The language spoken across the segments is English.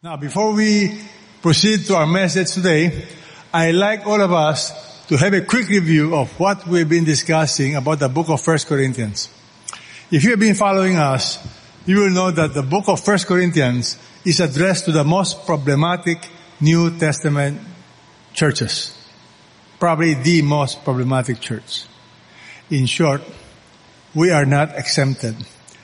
Now, before we proceed to our message today, I'd like all of us to have a quick review of what we've been discussing about the book of 1 Corinthians. If you have been following us, you will know that the book of 1 Corinthians is addressed to the most problematic New Testament churches. Probably the most problematic church. In short, we are not exempted.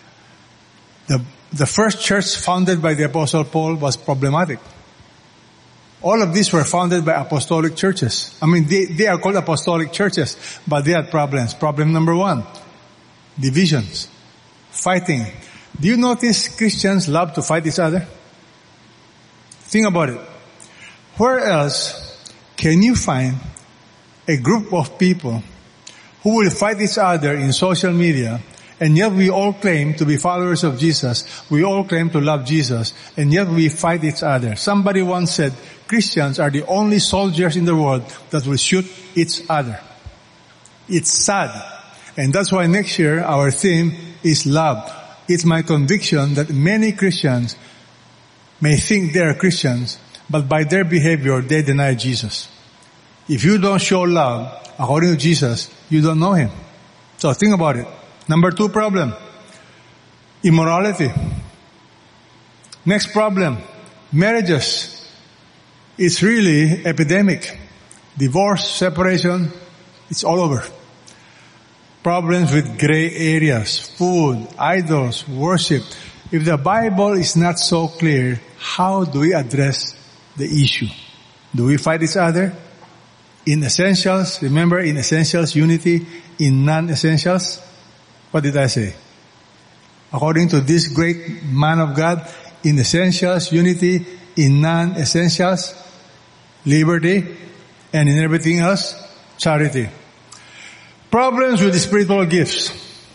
The first church founded by the Apostle Paul was problematic. All of these were founded by apostolic churches. I mean, they are called apostolic churches, but they had problems. Problem number one, divisions, fighting. Do you notice Christians love to fight each other? Think about it. Where else can you find a group of people who will fight each other in social media, and yet we all claim to be followers of Jesus, we all claim to love Jesus, and yet we fight each other? Somebody once said, Christians are the only soldiers in the world that will shoot each other. It's sad. And that's why next year our theme is love. It's my conviction that many Christians may think they are Christians, but by their behavior they deny Jesus. If you don't show love according to Jesus, you don't know Him. So think about it. Number two problem, immorality. Next problem, marriages. It's really epidemic. Divorce, separation, it's all over. Problems with gray areas, food, idols, worship. If the Bible is not so clear, how do we address the issue? Do we fight each other? In essentials, remember, in essentials, unity. In non-essentials, what did I say? According to this great man of God, in essentials, unity. In non-essentials, liberty. And in everything else, charity. Problems with the spiritual gifts.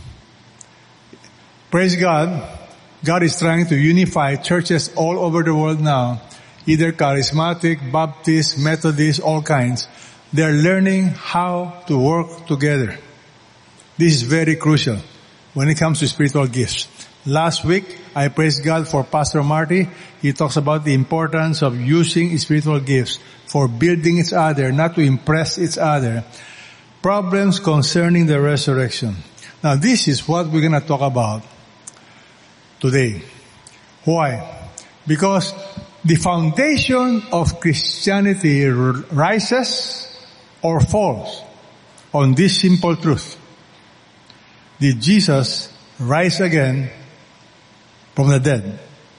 Praise God. God is trying to unify churches all over the world now. Either charismatic, Baptist, Methodist, all kinds. They're learning how to work together. This is very crucial when it comes to spiritual gifts. Last week, I praised God for Pastor Marty. He talks about the importance of using spiritual gifts for building each other, not to impress each other. Problems concerning the resurrection. Now, this is what we're going to talk about today. Why? Because the foundation of Christianity rises or falls on this simple truth. Did Jesus rise again from the dead?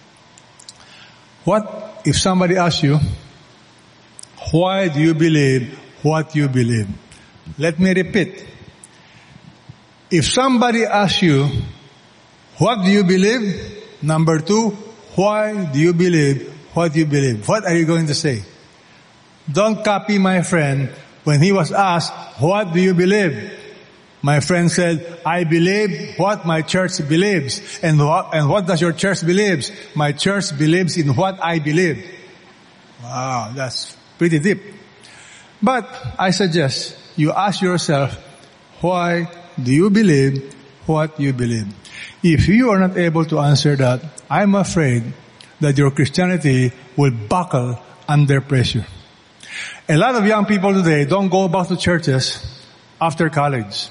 What if somebody asks you, why do you believe what you believe? Let me repeat. If somebody asks you, what do you believe? Number two, why do you believe what you believe? What are you going to say? Don't copy my friend when he was asked, what do you believe? My friend said, I believe what my church believes. And what does your church believe? My church believes in what I believe. Wow, that's pretty deep. But I suggest you ask yourself, why do you believe what you believe? If you are not able to answer that, I'm afraid that your Christianity will buckle under pressure. A lot of young people today don't go back to churches after college.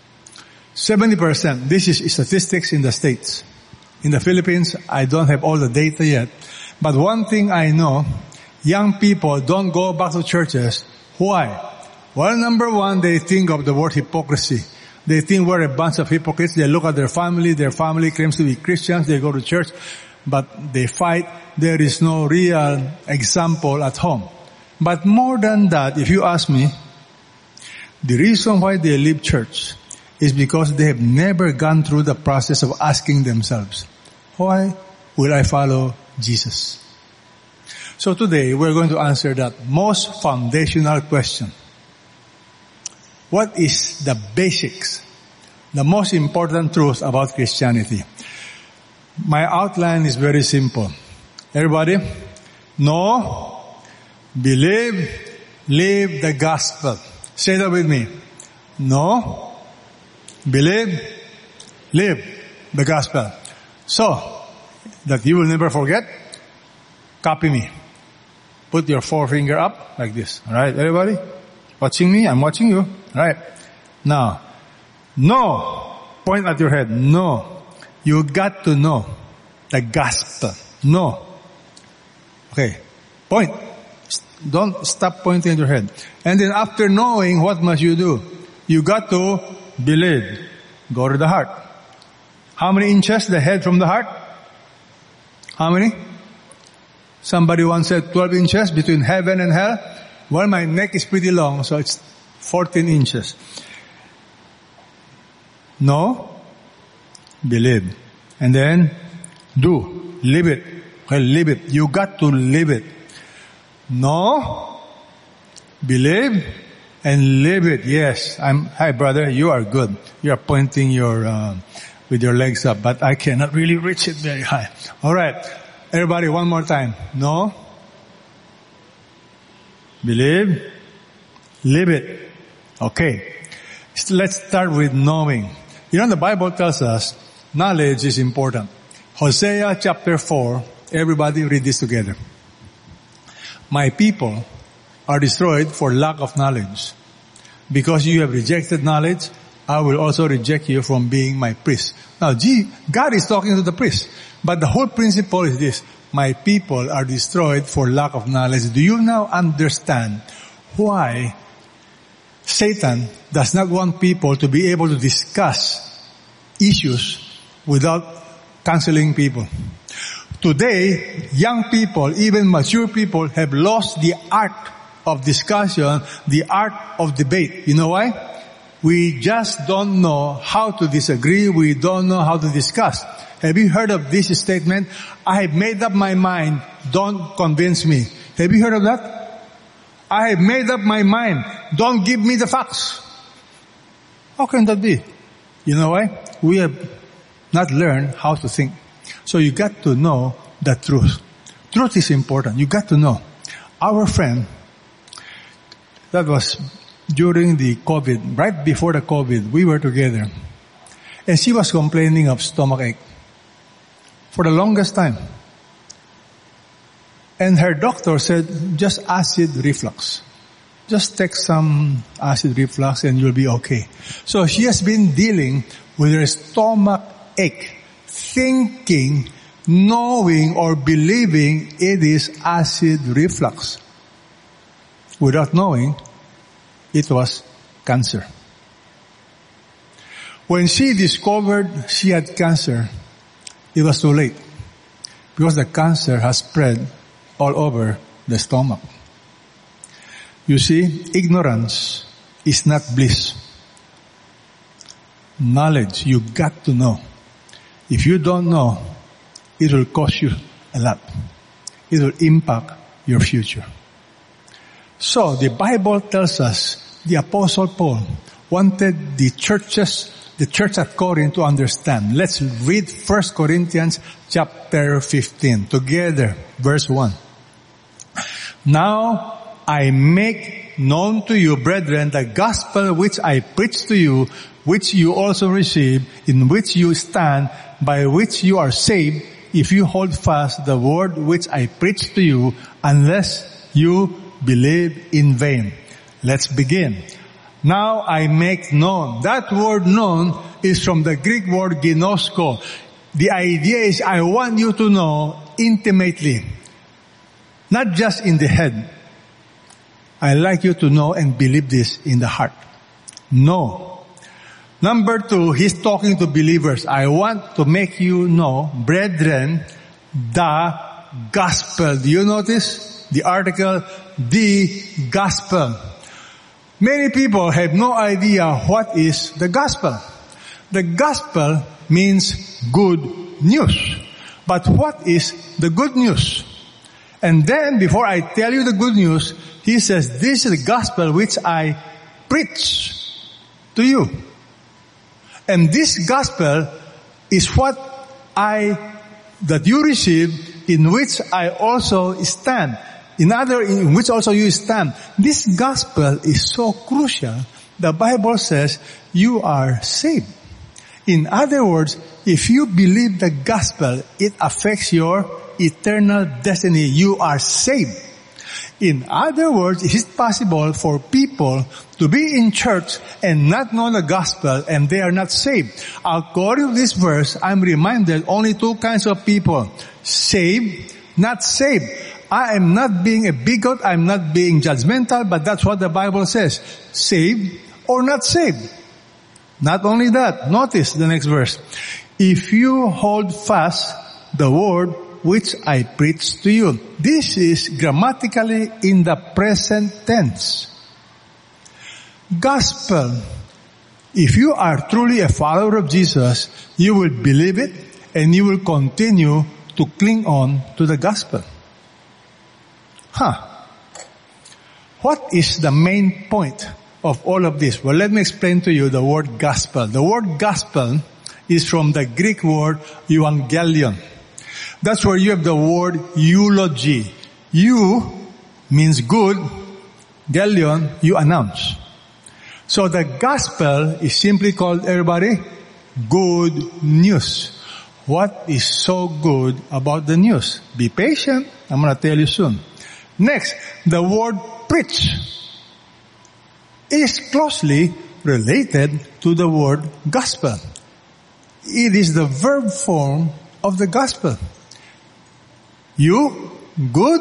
70%. This is statistics in the States. In the Philippines, I don't have all the data yet. But one thing I know, young people don't go back to churches. Why? Well, number one, they think of the word hypocrisy. They think we're a bunch of hypocrites. They look at their family claims to be Christians, they go to church, but they fight. There is no real example at home. But more than that, if you ask me, the reason why they leave church is because they have never gone through the process of asking themselves, why will I follow Jesus? So today, we're going to answer that most foundational question. What is the basics, the most important truth about Christianity? My outline is very simple. Everybody, know, believe, live the gospel. Say that with me. Know, believe, live the gospel. So, that you will never forget, Copy me. Put your forefinger up like this. Alright, everybody? Watching me? I'm watching you. Alright. Now, no. Point at your head. No. You got to know the gospel. No. Okay. Point. Don't stop pointing at your head. And then after knowing, what must you do? You got to believe. Go to the heart. How many inches the head from the heart? How many? Somebody once said 12 inches between heaven and hell. Well, my neck is pretty long, so it's 14 inches. No. Believe. And then do. Live it. Well, live it. You got to live it. No. Believe and live it. Yes. Hi brother, you are good. You are pointing with your legs up, but I cannot really reach it very high. Alright. Everybody, one more time. No. Believe. Live it. Okay. Let's start with knowing. You know, the Bible tells us knowledge is important. Hosea chapter 4. Everybody read this together. My people are destroyed for lack of knowledge. Because you have rejected knowledge, I will also reject you from being my priest. Now, God is talking to the priest. But the whole principle is this. My people are destroyed for lack of knowledge. Do you now understand why Satan does not want people to be able to discuss issues without counseling people? Today, young people, even mature people, have lost the art of discussion, the art of debate. You know why? We just don't know how to disagree. We don't know how to discuss. Have you heard of this statement? I have made up my mind. Don't convince me. Have you heard of that? I have made up my mind. Don't give me the facts. How can that be? You know why? We have not learned how to think. So you got to know the truth. Truth is important. You got to know. Our friend, that was during the COVID, right before the COVID, we were together. And she was complaining of stomach ache for the longest time. And her doctor said, just acid reflux. Just take some acid reflux and you'll be okay. So she has been dealing with her stomach ache, thinking, knowing or believing it is acid reflux. Without knowing, it was cancer. When she discovered she had cancer, it was too late. Because the cancer has spread all over the stomach. You see, ignorance is not bliss. Knowledge, you got to know. If you don't know, it will cost you a lot. It will impact your future. So the Bible tells us the Apostle Paul wanted the church at Corinth to understand. Let's read 1 Corinthians chapter 15 together, verse 1. Now I make known to you, brethren, the gospel which I preached to you, which you also received, in which you stand, by which you are saved, if you hold fast the word which I preached to you, unless you believe in vain. Let's begin. Now I make known. That word known is from the Greek word ginosko. The idea is I want you to know intimately. Not just in the head. I like you to know and believe this in the heart. Know. Number 2, he's talking to believers. I want to make you know, brethren, the gospel. Do you notice the article, the gospel? Many people have no idea what is the gospel. The gospel means good news. But what is the good news? And then before I tell you the good news, he says, this is the gospel which I preach to you. And this gospel is what that you receive, in which I also stand. In which also you stand. This gospel is so crucial. The Bible says you are saved. In other words, if you believe the gospel, it affects your eternal destiny. You are saved. In other words, is it possible for people to be in church and not know the gospel and they are not saved? According to this verse, I'm reminded only two kinds of people. Saved, not saved. I am not being a bigot, I'm not being judgmental, but that's what the Bible says. Saved or not saved. Not only that, notice the next verse. If you hold fast the word which I preach to you. This is grammatically in the present tense. Gospel. If you are truly a follower of Jesus, you will believe it and you will continue to cling on to the gospel. What is the main point of all of this? Well, let me explain to you the word gospel. The word gospel is from the Greek word euangelion. That's where you have the word eulogy. Eu means good. Gelion, you announce. So the gospel is simply called, everybody, good news. What is so good about the news? Be patient. I'm going to tell you soon. Next, the word preach is closely related to the word gospel. It is the verb form of the gospel. You, good,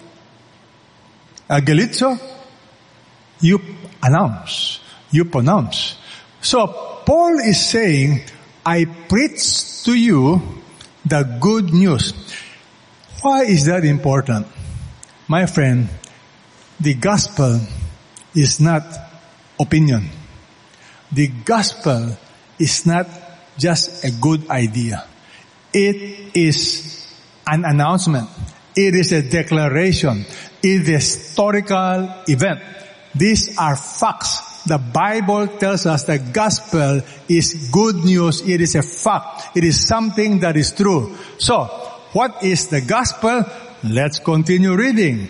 agelizo, you announce, you pronounce. So Paul is saying, I preach to you the good news. Why is that important? My friend, the gospel is not opinion. The gospel is not just a good idea. It is an announcement. It is a declaration. It is a historical event. These are facts. The Bible tells us the gospel is good news. It is a fact. It is something that is true. So, what is the gospel? Let's continue reading.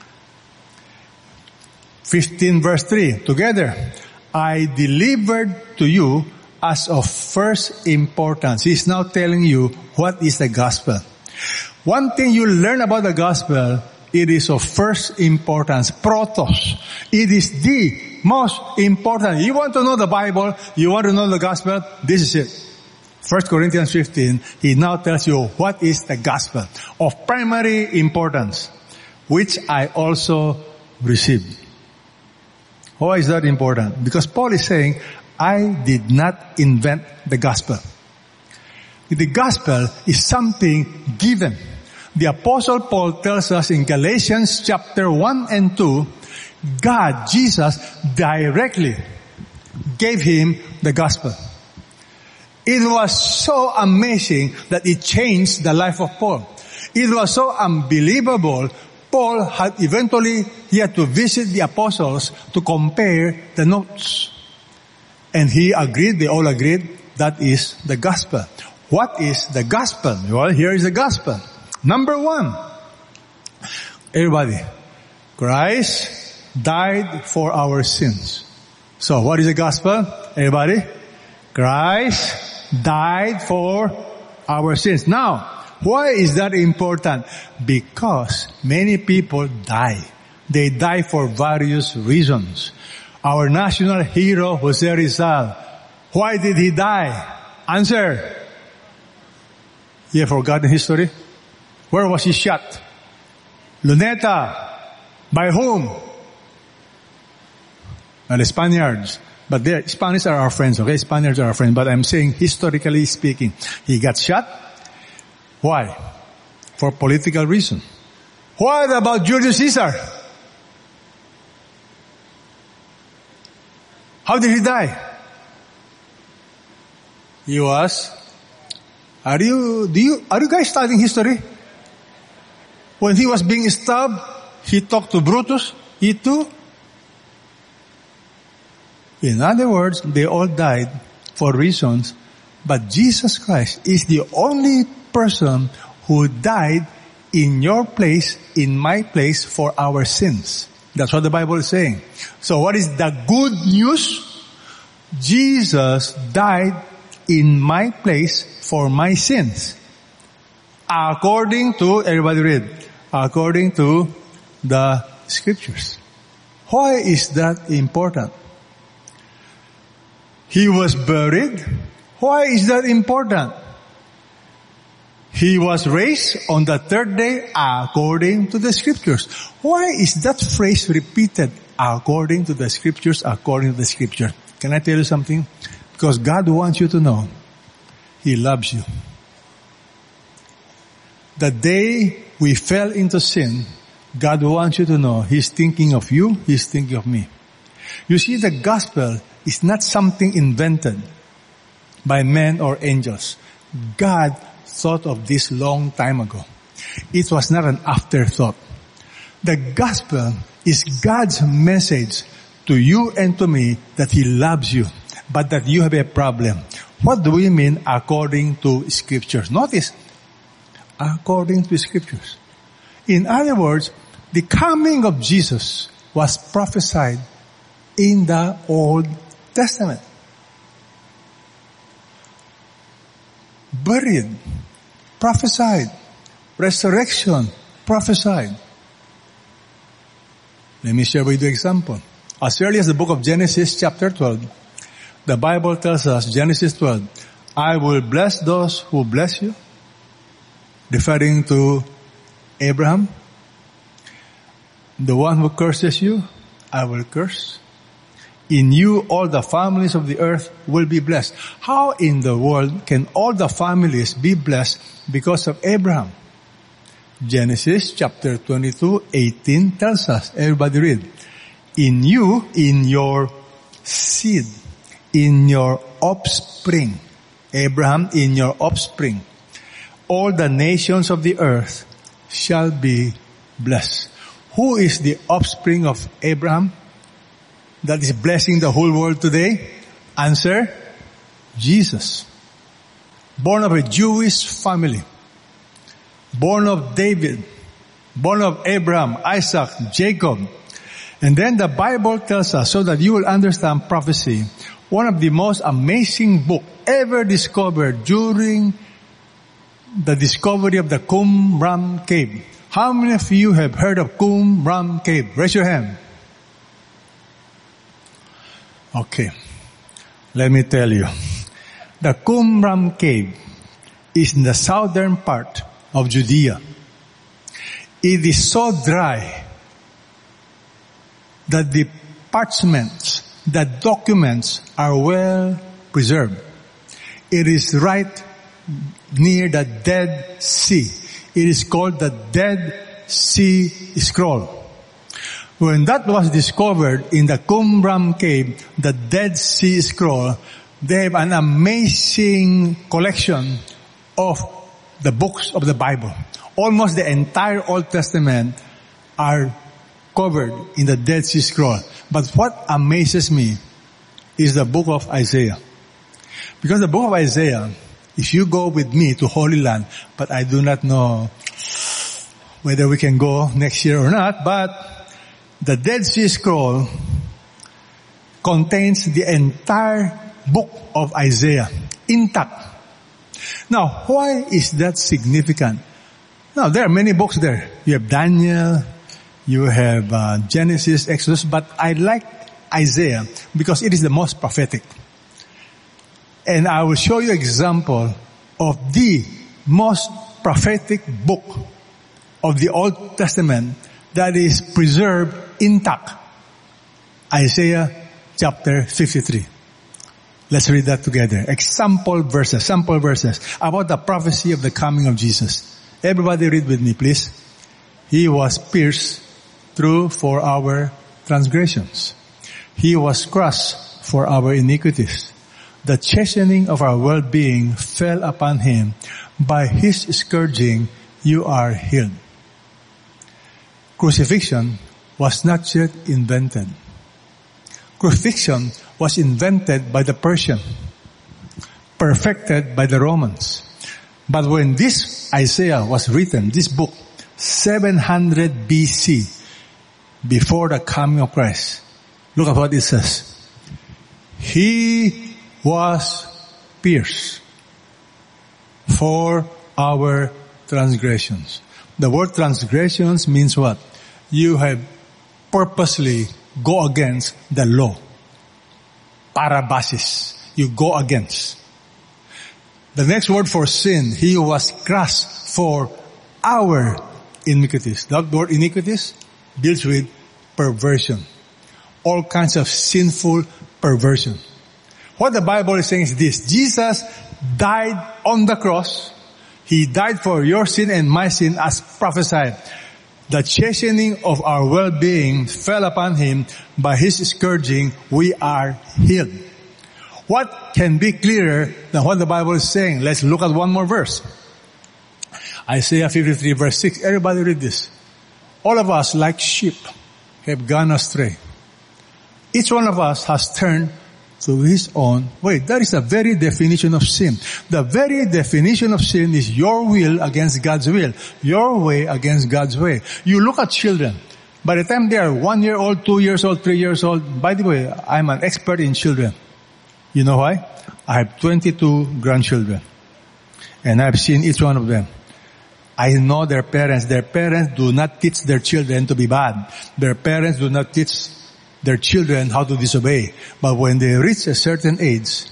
15 verse 3. Together. I delivered to you as of first importance. He's now telling you what is the gospel. One thing you learn about the gospel, it is of first importance. Protos. It is the most important. You want to know the Bible, you want to know the gospel, this is it. 1 Corinthians 15, he now tells you what is the gospel of primary importance, which I also received. Why is that important? Because Paul is saying, I did not invent the gospel. The gospel is something given. The Apostle Paul tells us in Galatians chapter 1 and 2, God, Jesus, directly gave him the gospel. It was so amazing that it changed the life of Paul. It was so unbelievable. Paul had to visit the apostles to compare the notes. And he agreed, they all agreed, that is the gospel. What is the gospel? Well, here is the gospel. Number 1. Everybody. Christ died for our sins. So, what is the gospel? Everybody. Christ died for our sins. Now, why is that important? Because many people die. They die for various reasons. Our national hero, Jose Rizal. Why did he die? Answer. You have forgotten history? Where was he shot? Luneta. By whom? Well, the Spaniards. But the Spaniards are our friends, okay? Spaniards are our friends. But I'm saying, historically speaking, he got shot. Why? For political reason. What about Julius Caesar? How did he die? He was, are you guys studying history? When he was being stabbed, he talked to Brutus, he too. In other words, they all died for reasons, but Jesus Christ is the only person who died in your place, in my place, for our sins. That's what the Bible is saying. So what is the good news? Jesus died in my place for my sins. according to, everybody read, according to the Scriptures. Why is that important? He was buried. Why is that important? He was raised on the third day according to the Scriptures. Why is that phrase repeated? According to the Scriptures, according to the Scripture. Can I tell you something? Because God wants you to know He loves you. The day we fell into sin, God wants you to know He's thinking of you, He's thinking of me. You see, the gospel is not something invented by men or angels. God thought of this long time ago. It was not an afterthought. The gospel is God's message to you and to me that He loves you, but that you have a problem. What do we mean according to Scriptures? Notice, according to Scriptures. In other words, the coming of Jesus was prophesied in the Old Testament. Buried, prophesied. Resurrection, prophesied. Let me share with you an example. As early as the book of Genesis chapter 12, the Bible tells us, Genesis 12, I will bless those who bless you, referring to Abraham. The one who curses you, I will curse. In you, all the families of the earth will be blessed. How in the world can all the families be blessed because of Abraham? Genesis chapter 22:18 tells us, everybody read, in you, in your seed, in your offspring, Abraham, in your offspring, all the nations of the earth shall be blessed. Who is the offspring of Abraham that is blessing the whole world today? Answer, Jesus. Born of a Jewish family. Born of David. Born of Abraham, Isaac, Jacob. And then the Bible tells us, so that you will understand prophecy, one of the most amazing books ever discovered during the discovery of the Qumran cave. How many of you have heard of Qumran cave? Raise your hand. Okay. Let me tell you. The Qumran cave is in the southern part of Judea. It is so dry that the parchments, the documents are well preserved. It is right near the Dead Sea. It is called the Dead Sea Scroll. When that was discovered in the Qumran cave, the Dead Sea Scroll, they have an amazing collection of the books of the Bible. Almost the entire Old Testament are covered in the Dead Sea Scroll. But what amazes me is the book of Isaiah. Because the book of Isaiah, if you go with me to Holy Land, but I do not know whether we can go next year or not, but the Dead Sea Scroll contains the entire book of Isaiah intact. Now, why is that significant? Now, there are many books there. You have Daniel, you have Genesis, Exodus, but I like Isaiah because it is the most prophetic. And I will show you an example of the most prophetic book of the Old Testament that is preserved intact. Isaiah chapter 53. Let's read that together. Sample verses about the prophecy of the coming of Jesus. Everybody read with me, please. He was pierced through for our transgressions. He was crushed for our iniquities. The chastening of our well-being fell upon Him. By His scourging, you are healed. Crucifixion was not yet invented. Crucifixion was invented by the Persian, perfected by the Romans. But when this Isaiah was written, this book, 700 BC, before the coming of Christ, look at what it says. He was pierced for our transgressions. The word transgressions means what? You have purposely go against the law. Parabasis. You go against. The next word for sin, he was crushed for our iniquities. That word iniquities deals with perversion. All kinds of sinful perversion. What the Bible is saying is this: Jesus died on the cross. He died for your sin and my sin as prophesied. The chastening of our well-being fell upon him. By his scourging we are healed. What can be clearer than what the Bible is saying? Let's look at one more verse. Isaiah 53 verse 6. Everybody read this. All of us like sheep have gone astray. Each one of us has turned to his own way. That is the very definition of sin. The very definition of sin is your will against God's will. Your way against God's way. You look at children. By the time they are 1 year old, 2 years old, 3 years old, by the way, I'm an expert in children. You know why? I have 22 grandchildren. And I've seen each one of them. I know their parents. Their parents do not teach their children to be bad. Their parents do not teach their children how to disobey. But when they reach a certain age,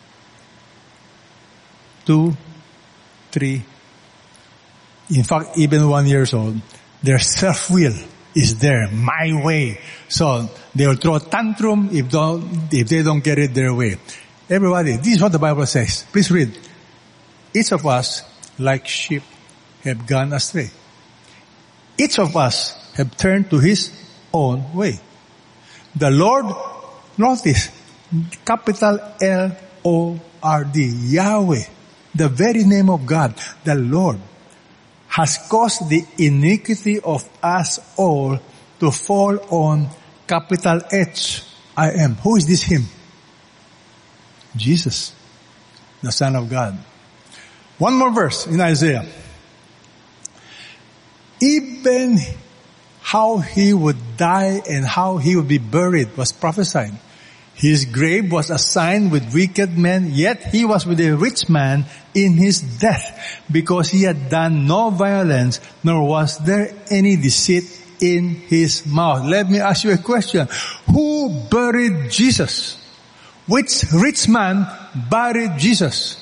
2, 3, in fact, even 1 year old, their self-will is there, my way. So they will throw a tantrum if they don't get it their way. Everybody, this is what the Bible says. Please read. Each of us, like sheep, have gone astray. Each of us have turned to his own way. The Lord, notice, capital L-O-R-D, Yahweh, the very name of God, the Lord, has caused the iniquity of us all to fall on capital H-I-M. Who is this him? Jesus, the Son of God. One more verse in Isaiah. Even how he would die and how he would be buried was prophesied. His grave was assigned with wicked men, yet he was with a rich man in his death, because he had done no violence, nor was there any deceit in his mouth. Let me ask you a question. Who buried Jesus? Which rich man buried Jesus?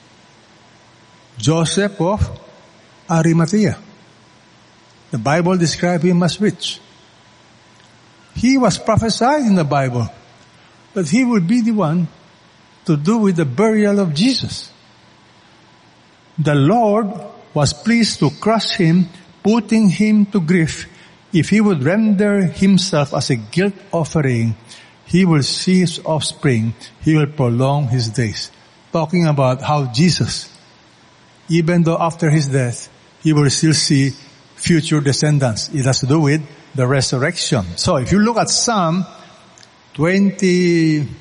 Joseph of Arimathea. The Bible describes him as rich. He was prophesied in the Bible that he would be the one to do with the burial of Jesus. The Lord was pleased to crush him, putting him to grief. If he would render himself as a guilt offering, he will see his offspring. He will prolong his days. Talking about how Jesus, even though after his death, he will still see future descendants. It has to do with the resurrection. So if you look at Psalm 20,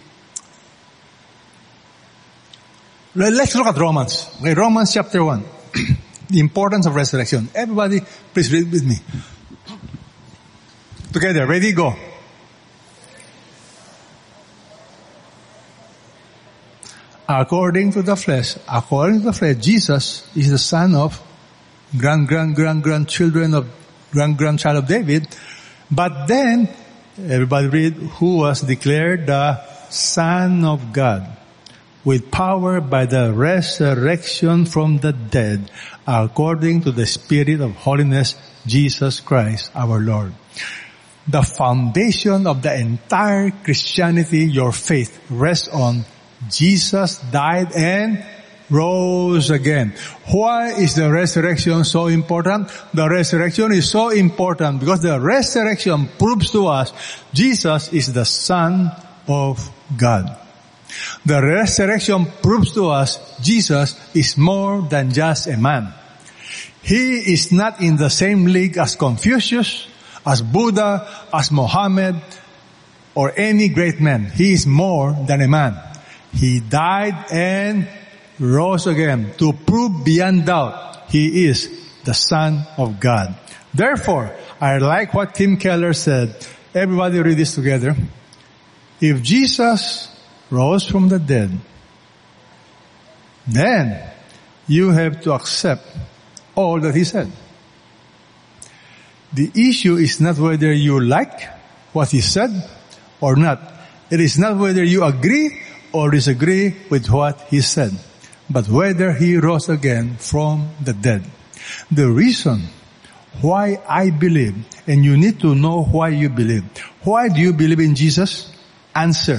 let's look at Romans. Okay, Romans chapter 1. The importance of resurrection. Everybody, please read with me. Together, ready, go. According to the flesh, Jesus is the son of grandchildren of grandchild of David. But then, everybody read, who was declared the Son of God with power by the resurrection from the dead, according to the Spirit of holiness, Jesus Christ our Lord. The foundation of the entire Christianity, your faith, rests on Jesus died and rose again. Why is the resurrection so important? The resurrection is so important because the resurrection proves to us Jesus is the Son of God. The resurrection proves to us Jesus is more than just a man. He is not in the same league as Confucius, as Buddha, as Mohammed, or any great man. He is more than a man. He died and rose again to prove beyond doubt he is the Son of God. Therefore, I like what Tim Keller said. Everybody read this together. If Jesus rose from the dead, then you have to accept all that he said. The issue is not whether you like what he said or not. It is not whether you agree or disagree with what he said, but whether he rose again from the dead. The reason why I believe, and you need to know why you believe. Why do you believe in Jesus? Answer.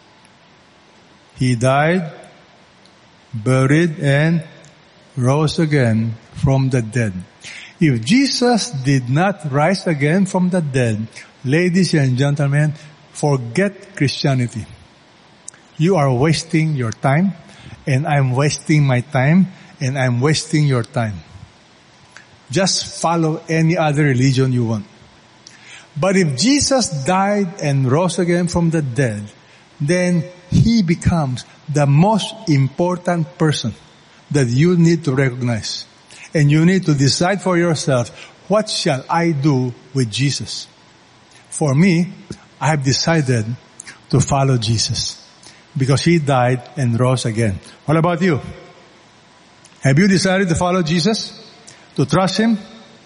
He died, buried, and rose again from the dead. If Jesus did not rise again from the dead, ladies and gentlemen, forget Christianity. You are wasting your time, and I'm wasting my time, and I'm wasting your time. Just follow any other religion you want. But if Jesus died and rose again from the dead, then he becomes the most important person that you need to recognize. And you need to decide for yourself, what shall I do with Jesus? For me, I have decided to follow Jesus because he died and rose again. What about you? Have you decided to follow Jesus? To trust him?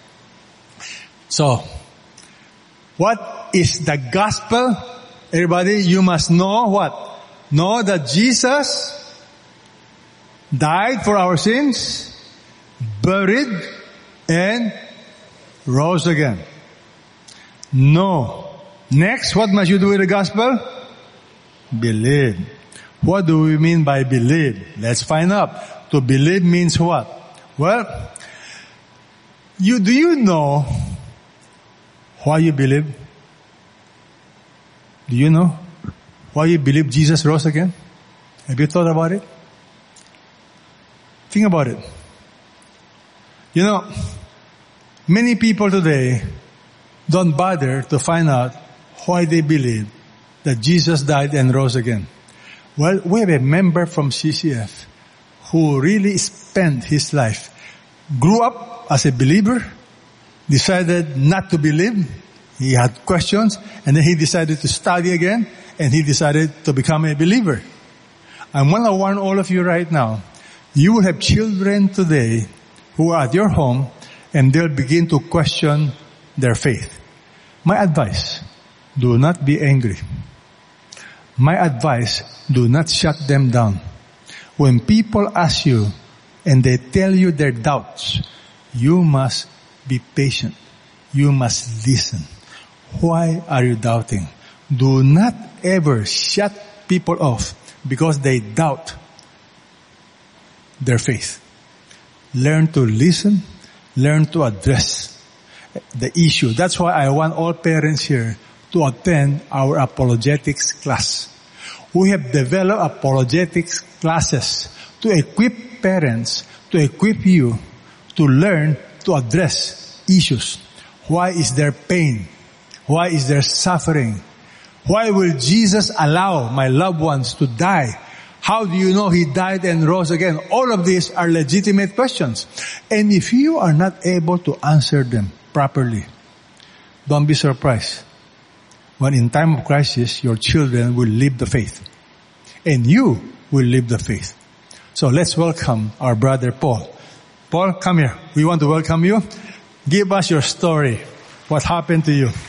So, what is the gospel? Everybody, you must know what? Know that Jesus died for our sins, buried, and rose again. No. Next, what must you do with the gospel? Believe. What do we mean by believe? Let's find out. To believe means what? Well, do you know why you believe? Do you know why you believe Jesus rose again? Have you thought about it? Think about it. You know, many people today don't bother to find out why they believe that Jesus died and rose again. Well, we have a member from CCF who really spent his life, grew up as a believer, decided not to believe. He had questions, and then he decided to study again, and he decided to become a believer. I want to warn all of you right now, you will have children today who are at your home, and they'll begin to question their faith. My advice, do not be angry. My advice, do not shut them down. When people ask you, and they tell you their doubts, you must be patient. You must listen. Why are you doubting? Do not ever shut people off because they doubt their faith. Learn to listen. Learn to address the issue. That's why I want all parents here to attend our apologetics class. We have developed apologetics classes to equip parents, to equip you to learn to address issues. Why is there pain? Why is there suffering? Why will Jesus allow my loved ones to die? How do you know he died and rose again? All of these are legitimate questions. And if you are not able to answer them properly, don't be surprised when in time of crisis, your children will leave the faith. And you will leave the faith. So let's welcome our brother Paul. Paul, come here. We want to welcome you. Give us your story. What happened to you?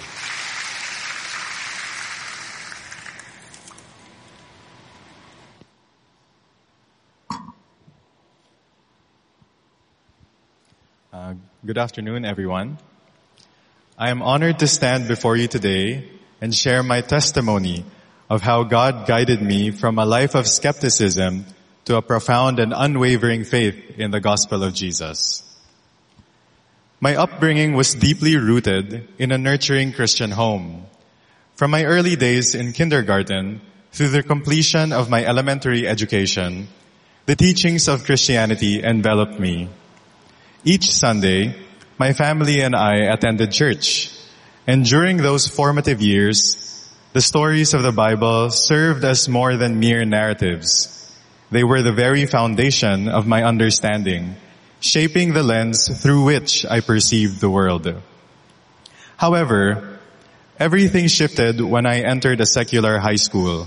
Good afternoon, everyone. I am honored to stand before you today and share my testimony of how God guided me from a life of skepticism to a profound and unwavering faith in the gospel of Jesus. My upbringing was deeply rooted in a nurturing Christian home. From my early days in kindergarten through the completion of my elementary education, the teachings of Christianity enveloped me. Each Sunday, my family and I attended church, and during those formative years, the stories of the Bible served as more than mere narratives. They were the very foundation of my understanding, shaping the lens through which I perceived the world. However, everything shifted when I entered a secular high school.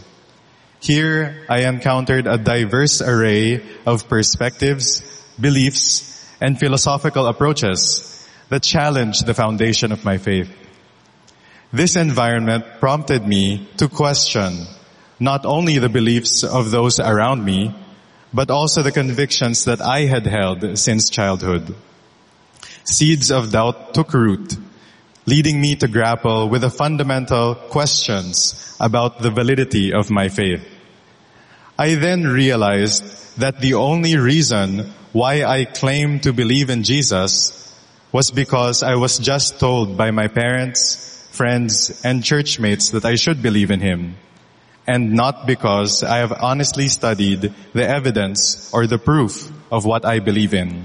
Here, I encountered a diverse array of perspectives, beliefs, and philosophical approaches that challenged the foundation of my faith. This environment prompted me to question not only the beliefs of those around me, but also the convictions that I had held since childhood. Seeds of doubt took root, leading me to grapple with the fundamental questions about the validity of my faith. I then realized that the only reason why I claimed to believe in Jesus was because I was just told by my parents, friends, and churchmates that I should believe in Him, and not because I have honestly studied the evidence or the proof of what I believe in.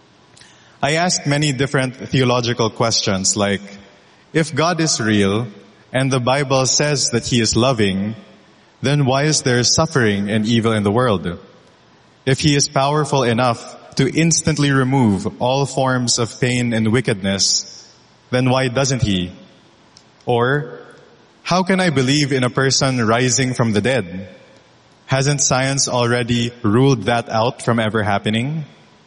I asked many different theological questions like, if God is real and the Bible says that He is loving, then why is there suffering and evil in the world? If He is powerful enough to instantly remove all forms of pain and wickedness, then why doesn't He? Or, how can I believe in a person rising from the dead? Hasn't science already ruled that out from ever happening?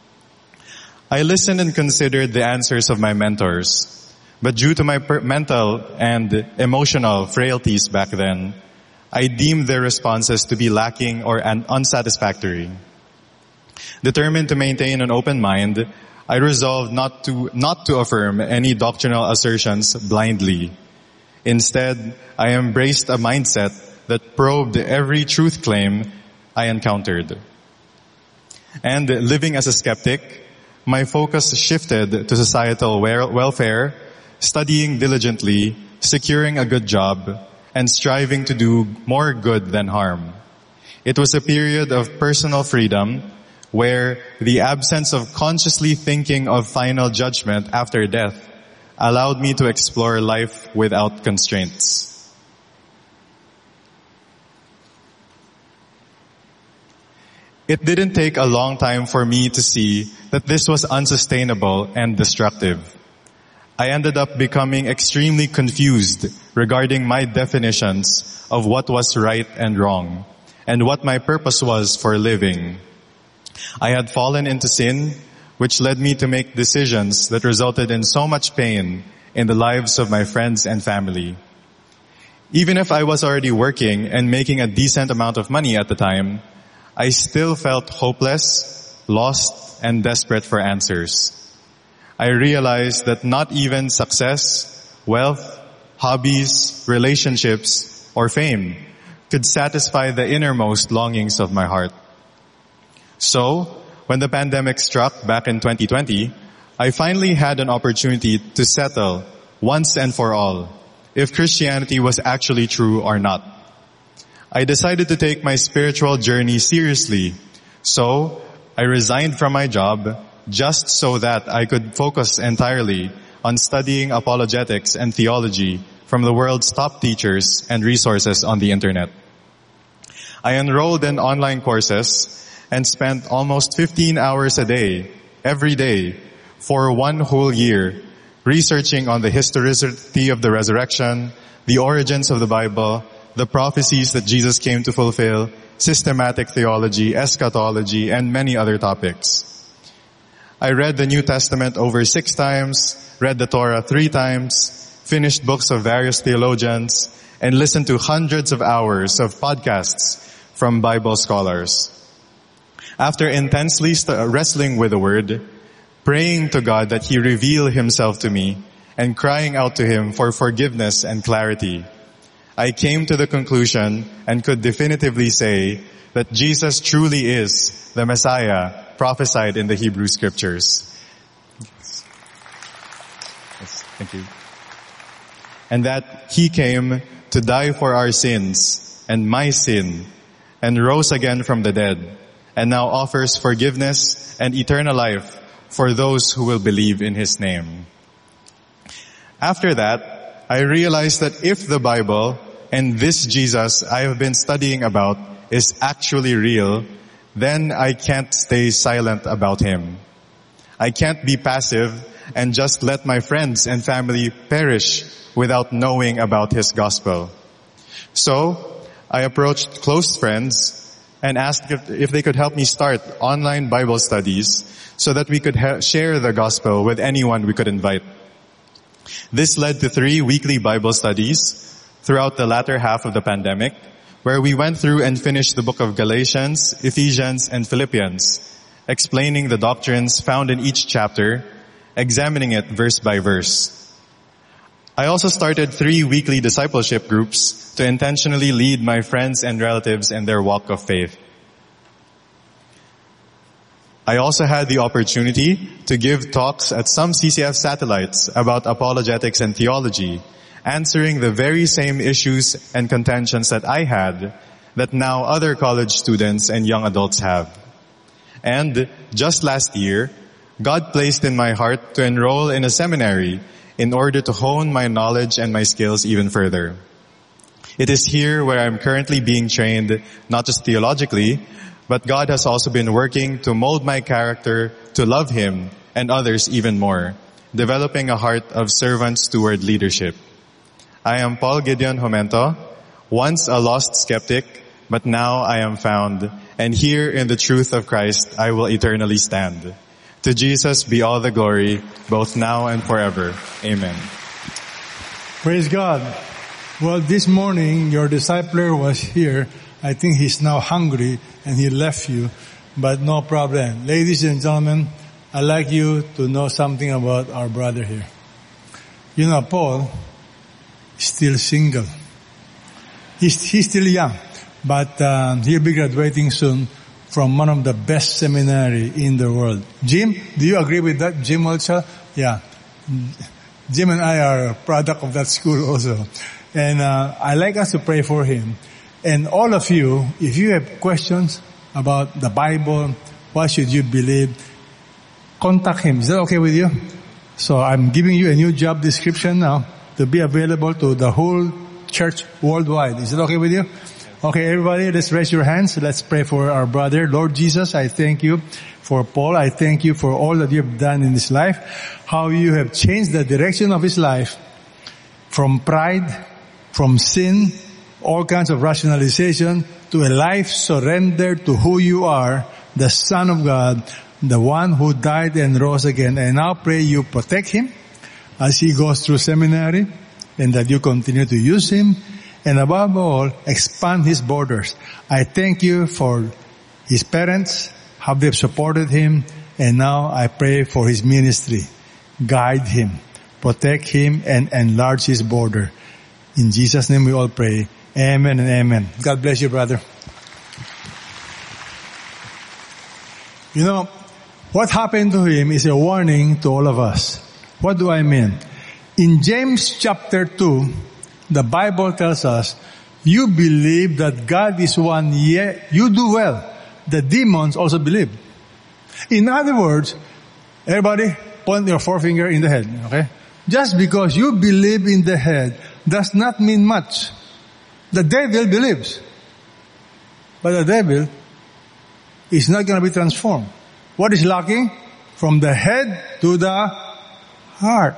I listened and considered the answers of my mentors, but due to my mental and emotional frailties back then, I deemed their responses to be lacking or unsatisfactory. Determined to maintain an open mind, I resolved not to affirm any doctrinal assertions blindly. Instead, I embraced a mindset that probed every truth claim I encountered. And living as a skeptic, my focus shifted to societal welfare, studying diligently, securing a good job, and striving to do more good than harm. It was a period of personal freedom where the absence of consciously thinking of final judgment after death allowed me to explore life without constraints. It didn't take a long time for me to see that this was unsustainable and destructive. I ended up becoming extremely confused regarding my definitions of what was right and wrong, and what my purpose was for living. I had fallen into sin, which led me to make decisions that resulted in so much pain in the lives of my friends and family. Even if I was already working and making a decent amount of money at the time, I still felt hopeless, lost, and desperate for answers. I realized that not even success, wealth, hobbies, relationships, or fame could satisfy the innermost longings of my heart. So, when the pandemic struck back in 2020, I finally had an opportunity to settle once and for all if Christianity was actually true or not. I decided to take my spiritual journey seriously, so I resigned from my job just so that I could focus entirely on studying apologetics and theology from the world's top teachers and resources on the internet. I enrolled in online courses and spent almost 15 hours a day, every day, for 1 whole year, researching on the historicity of the resurrection, the origins of the Bible, the prophecies that Jesus came to fulfill, systematic theology, eschatology, and many other topics. I read the New Testament over 6 times, read the Torah 3 times, finished books of various theologians, and listened to hundreds of hours of podcasts from Bible scholars. After intensely wrestling with the Word, praying to God that He reveal Himself to me, and crying out to Him for forgiveness and clarity, I came to the conclusion and could definitively say that Jesus truly is the Messiah prophesied in the Hebrew Scriptures. Yes, thank you. And that He came to die for our sins and my sin, and rose again from the dead, and now offers forgiveness and eternal life for those who will believe in His name. After that, I realized that if the Bible and this Jesus I have been studying about is actually real, then I can't stay silent about Him. I can't be passive and just let my friends and family perish without knowing about His gospel. So, I approached close friends, and asked if they could help me start online Bible studies so that we could share the gospel with anyone we could invite. This led to 3 weekly Bible studies throughout the latter half of the pandemic, where we went through and finished the book of Galatians, Ephesians, and Philippians, explaining the doctrines found in each chapter, examining it verse by verse. I also started 3 weekly discipleship groups to intentionally lead my friends and relatives in their walk of faith. I also had the opportunity to give talks at some CCF satellites about apologetics and theology, answering the very same issues and contentions that I had that now other college students and young adults have. And just last year, God placed in my heart to enroll in a seminary in order to hone my knowledge and my skills even further. It is here where I'm currently being trained, not just theologically, but God has also been working to mold my character to love Him and others even more, developing a heart of servant steward leadership. I am Paul Gideon Jomento, once a lost skeptic, but now I am found, and here in the truth of Christ I will eternally stand. To Jesus be all the glory, both now and forever. Amen. Praise God. Well, this morning your discipler was here. I think he's now hungry and he left you, but no problem. Ladies and gentlemen, I'd like you to know something about our brother here. You know, Paul is still single. He's still young, but he'll be graduating soon from one of the best seminary in the world. Jim, do you agree with that? Jim also? Yeah. Jim and I are a product of that school also. And I'd like us to pray for him. And all of you, if you have questions about the Bible, what should you believe, contact him. Is that okay with you? So I'm giving you a new job description now to be available to the whole church worldwide. Is it okay with you? Okay, everybody, let's raise your hands. Let's pray for our brother. Lord Jesus, I thank you for Paul. I thank you for all that you have done in his life, how you have changed the direction of his life from pride, from sin, all kinds of rationalization, to a life surrendered to who you are, the Son of God, the one who died and rose again. And now pray you protect him as he goes through seminary, and that you continue to use him, and above all, expand his borders. I thank you for his parents, how they've supported him, and now I pray for his ministry. Guide him, protect him, and enlarge his border. In Jesus' name we all pray. Amen and amen. God bless you, brother. You know, what happened to him is a warning to all of us. What do I mean? In James chapter 2, the Bible tells us, you believe that God is one, yet you do well. The demons also believe. In other words, everybody point your forefinger in the head, okay? Just because you believe in the head does not mean much. The devil believes. But the devil is not going to be transformed. What is lacking? From the head to the heart.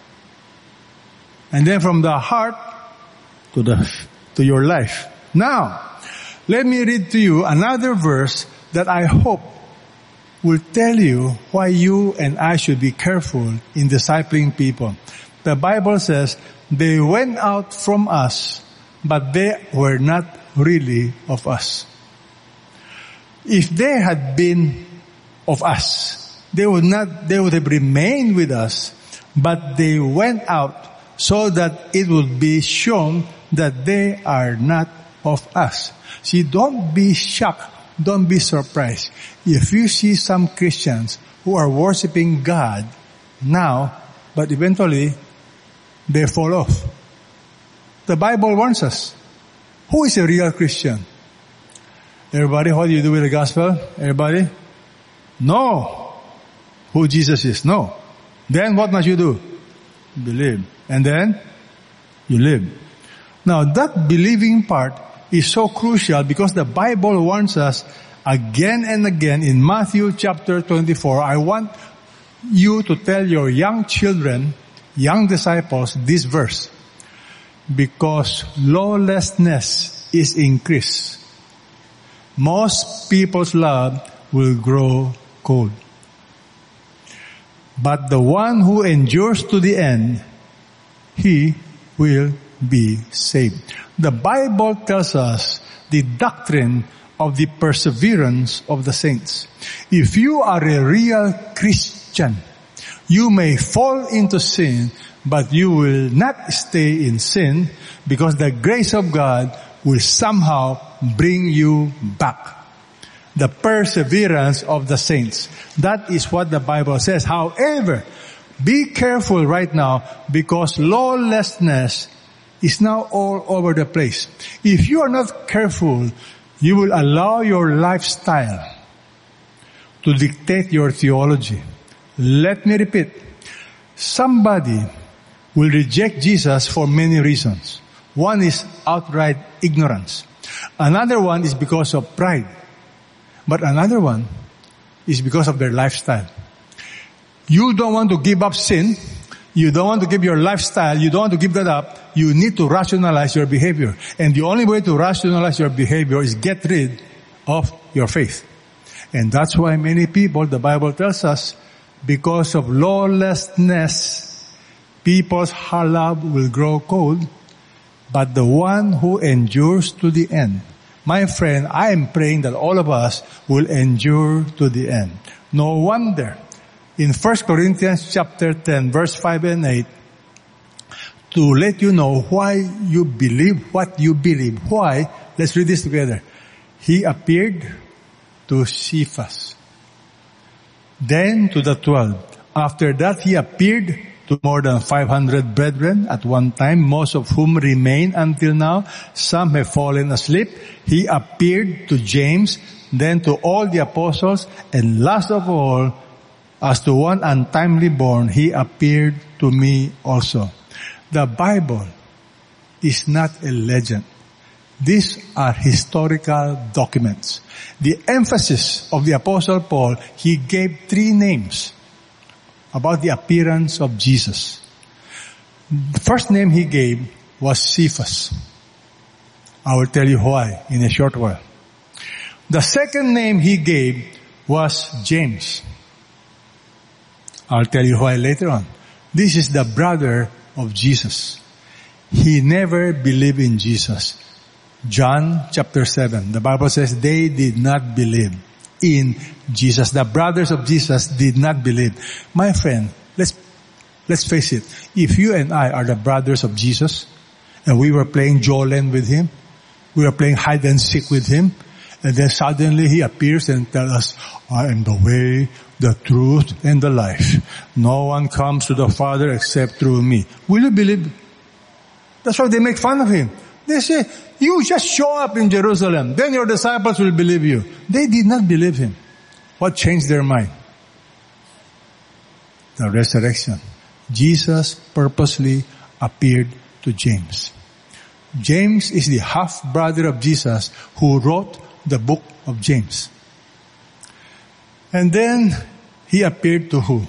And then from the heart to your life. Now, let me read to you another verse that I hope will tell you why you and I should be careful in discipling people. The Bible says, they went out from us, but they were not really of us. If they had been of us, they would have remained with us, but they went out so that it would be shown that they are not of us. See, don't be shocked, don't be surprised if you see some Christians who are worshiping God now, but eventually they fall off. The Bible warns us. Who is a real Christian? Everybody, what do you do with the gospel? Everybody? Know who Jesus is. No. Then what must you do? Believe. And then you live. Now that believing part is so crucial because the Bible warns us again and again in Matthew chapter 24. I want you to tell your young children, young disciples, this verse. Because lawlessness is increased, most people's love will grow cold. But the one who endures to the end, he will be saved. The Bible tells us the doctrine of the perseverance of the saints. If you are a real Christian, you may fall into sin, but you will not stay in sin because the grace of God will somehow bring you back. The perseverance of the saints. That is what the Bible says. However, be careful right now because lawlessness is now all over the place. If you are not careful, you will allow your lifestyle to dictate your theology. Let me repeat. Somebody will reject Jesus for many reasons. One is outright ignorance. Another one is because of pride. But another one is because of their lifestyle. You don't want to give up sin. You don't want to give your lifestyle. You don't want to give that up. You need to rationalize your behavior. And the only way to rationalize your behavior is get rid of your faith. And that's why many people, the Bible tells us, because of lawlessness, people's love will grow cold, but the one who endures to the end. My friend, I am praying that all of us will endure to the end. No wonder, in 1 Corinthians chapter 10, verse 5 and 8, to let you know why you believe what you believe. Why? Let's read this together. He appeared to Cephas, then to the 12. After that, he appeared to more than 500 brethren at one time, most of whom remain until now. Some have fallen asleep. He appeared to James, then to all the apostles, and last of all, as to one untimely born, he appeared to me also. The Bible is not a legend. These are historical documents. The emphasis of the Apostle Paul, he gave 3 names about the appearance of Jesus. The first name he gave was Cephas. I will tell you why in a short while. The second name he gave was James. I'll tell you why later on. This is the brother of Jesus. He never believed in Jesus. John chapter 7, the Bible says they did not believe in Jesus. The brothers of Jesus did not believe. My friend, let's face it. If you and I are the brothers of Jesus, and we were playing Jolene with him, we were playing hide and seek with him, and then suddenly he appears and tells us, I am the way, the truth, and the life. No one comes to the Father except through me. Will you believe? That's why they make fun of him. They say, you just show up in Jerusalem, then your disciples will believe you. They did not believe him. What changed their mind? The resurrection. Jesus purposely appeared to James. James is the half-brother of Jesus who wrote the book of James. And then he appeared to who?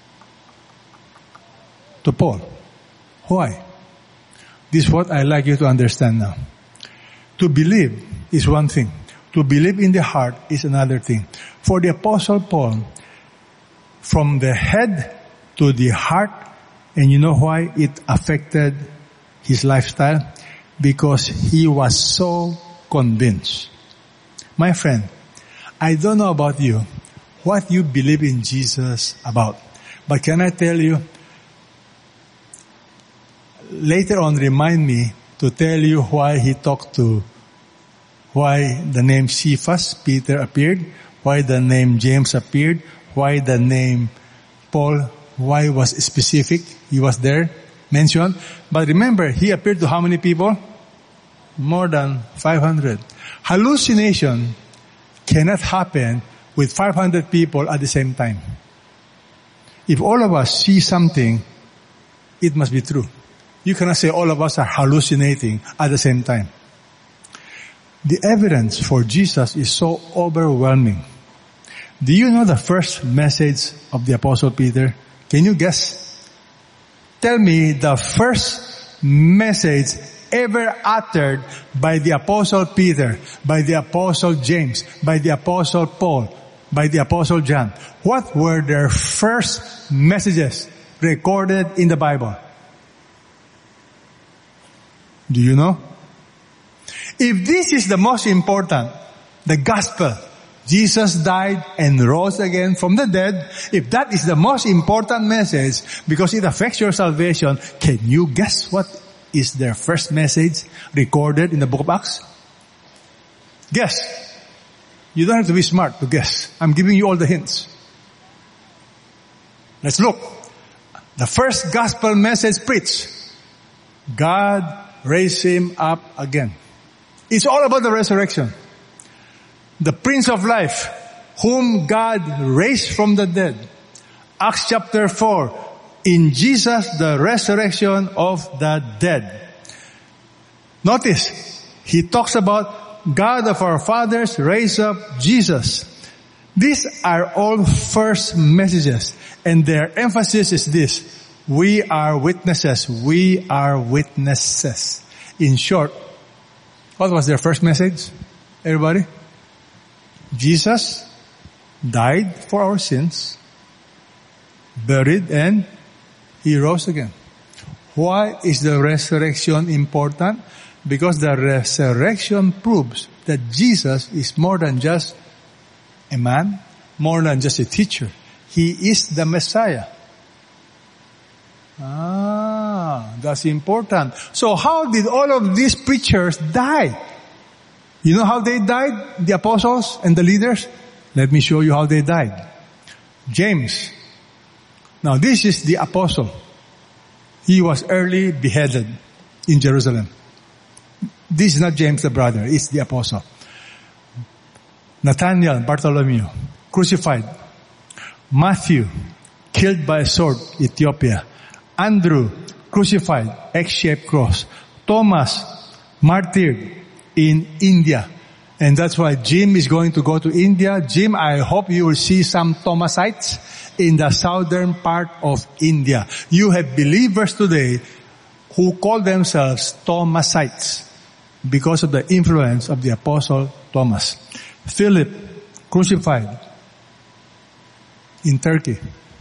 To Paul. Why? This is what I like you to understand now. To believe is one thing. To believe in the heart is another thing. For the Apostle Paul, from the head to the heart, and you know why it affected his lifestyle? Because he was so convinced. My friend, I don't know about you, what you believe in Jesus about. But can I tell you, later on remind me to tell you why why the name Cephas, Peter, appeared, why the name James appeared, why the name Paul, why was specific, he was there, mentioned. But remember, he appeared to how many people? More than 500. Hallucination cannot happen with 500 people at the same time. If all of us see something, it must be true. You cannot say all of us are hallucinating at the same time. The evidence for Jesus is so overwhelming. Do you know the first message of the Apostle Peter? Can you guess? Tell me the first message ever uttered by the Apostle Peter, by the Apostle James, by the Apostle Paul, by the Apostle John? What were their first messages recorded in the Bible? Do you know? If this is the most important, the gospel, Jesus died and rose again from the dead, if that is the most important message because it affects your salvation, can you guess what is their first message recorded in the book of Acts? Guess. You don't have to be smart to guess. I'm giving you all the hints. Let's look. The first gospel message preached, God raised him up again. It's all about the resurrection. The Prince of Life, whom God raised from the dead. Acts chapter 4, in Jesus, the resurrection of the dead. Notice, he talks about God of our fathers raised up Jesus. These are all first messages, and their emphasis is this: we are witnesses. We are witnesses. In short, what was their first message? Everybody? Jesus died for our sins, buried, and he rose again. Why is the resurrection important? Because the resurrection proves that Jesus is more than just a man, more than just a teacher. He is the Messiah. That's important. So how did all of these preachers die? You know how they died? The apostles and the leaders? Let me show you how they died. James. Now this is the apostle. He was early beheaded in Jerusalem. This is not James the brother, it's the apostle. Nathaniel, Bartholomew, crucified. Matthew, killed by a sword, Ethiopia. Andrew, crucified, X-shaped cross. Thomas, martyred in India. And that's why Jim is going to go to India. Jim, I hope you will see some Thomasites in the southern part of India. You have believers today who call themselves Thomasites because of the influence of the apostle Thomas. Philip, crucified in Turkey.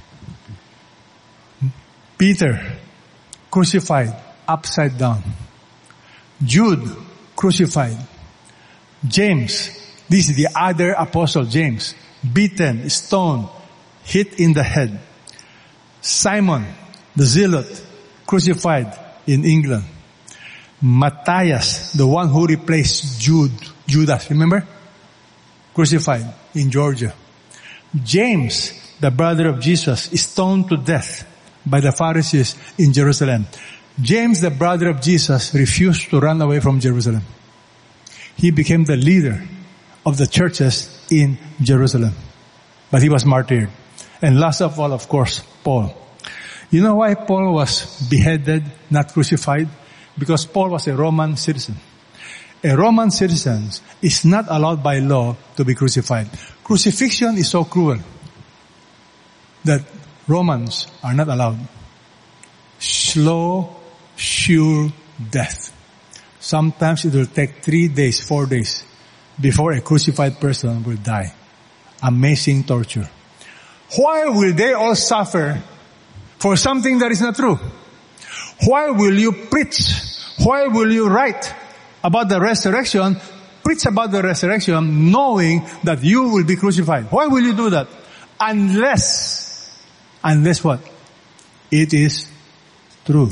Peter, crucified upside down. Jude, crucified. James, this is the other apostle James, beaten, stoned, hit in the head. Simon, the zealot, crucified in England. Matthias, the one who replaced Judas, remember? Crucified in Georgia. James, the brother of Jesus, stoned to death by the Pharisees in Jerusalem. James, the brother of Jesus, refused to run away from Jerusalem. He became the leader of the churches in Jerusalem. But he was martyred. And last of all, of course, Paul. You know why Paul was beheaded, not crucified? Because Paul was a Roman citizen. A Roman citizen is not allowed by law to be crucified. Crucifixion is so cruel that Romans are not allowed. Slow, sure death. Sometimes it will take 3 days, 4 days before a crucified person will die. Amazing torture. Why will they all suffer for something that is not true? Why will you preach? Why will you write about the resurrection? Preach about the resurrection knowing that you will be crucified. Why will you do that? Unless what? It is true.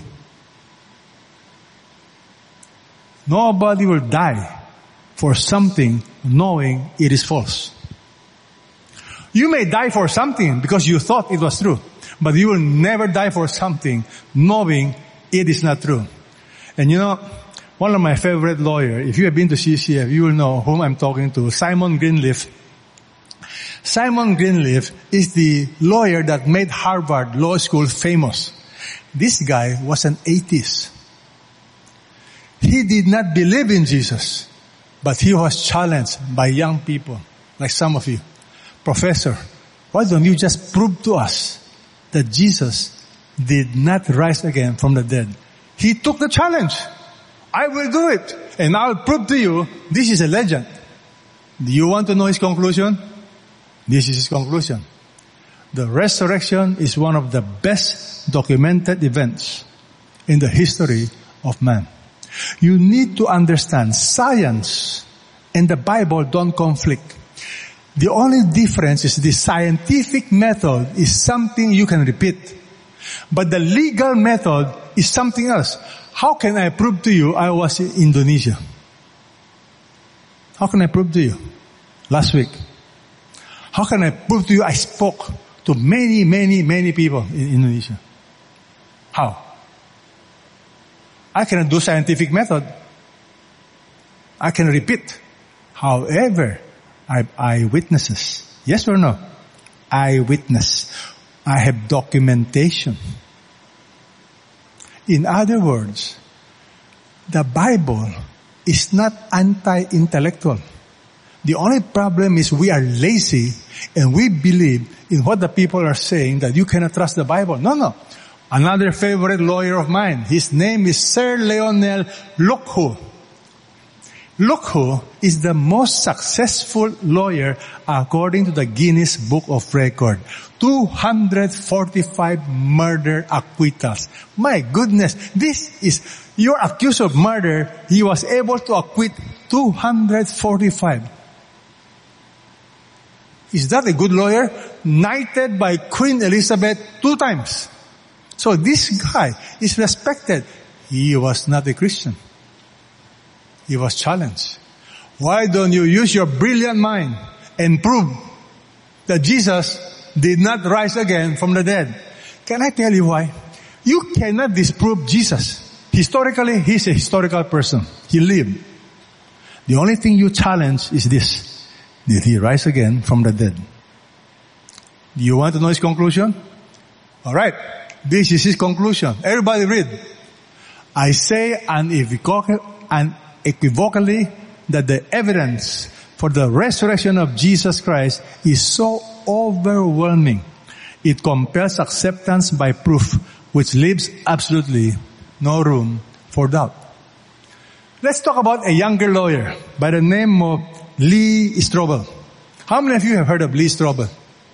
Nobody will die for something knowing it is false. You may die for something because you thought it was true, but you will never die for something knowing it is not true. And you know, one of my favorite lawyers, if you have been to CCF, you will know whom I'm talking to, Simon Greenleaf. Simon Greenleaf is the lawyer that made Harvard Law School famous. This guy was an atheist. He did not believe in Jesus, but he was challenged by young people, like some of you. Professor, why don't you just prove to us that Jesus did not rise again from the dead? He took the challenge. I will do it. And I'll prove to you, this is a legend. Do you want to know his conclusion? This is his conclusion. The resurrection is one of the best documented events in the history of man. You need to understand science and the Bible don't conflict. The only difference is the scientific method is something you can repeat. But the legal method is something else. How can I prove to you I was in Indonesia? How can I prove to you? Last week. How can I prove to you I spoke to many people in Indonesia? How? I cannot do scientific method. I can repeat. However, eyewitnesses. Yes or no? Eyewitness. I have documentation. In other words, the Bible is not anti-intellectual. The only problem is we are lazy and we believe in what the people are saying that you cannot trust the Bible. No. Another favorite lawyer of mine, his name is Sir Lionel Lockwood. Lockwood is the most successful lawyer according to the Guinness Book of Record. 245 murder acquittals. My goodness, you're accused of murder. He was able to acquit 245. Is that a good lawyer? Knighted by Queen Elizabeth 2 times. So this guy is respected. He was not a Christian. He was challenged. Why don't you use your brilliant mind and prove that Jesus did not rise again from the dead? Can I tell you why? You cannot disprove Jesus. Historically, he's a historical person. He lived. The only thing you challenge is this. Did he rise again from the dead? Do you want to know his conclusion? Alright. This is his conclusion. Everybody read. I say unequivocally that the evidence for the resurrection of Jesus Christ is so overwhelming. It compels acceptance by proof, which leaves absolutely no room for doubt. Let's talk about a younger lawyer by the name of Lee Strobel. How many of you have heard of Lee Strobel?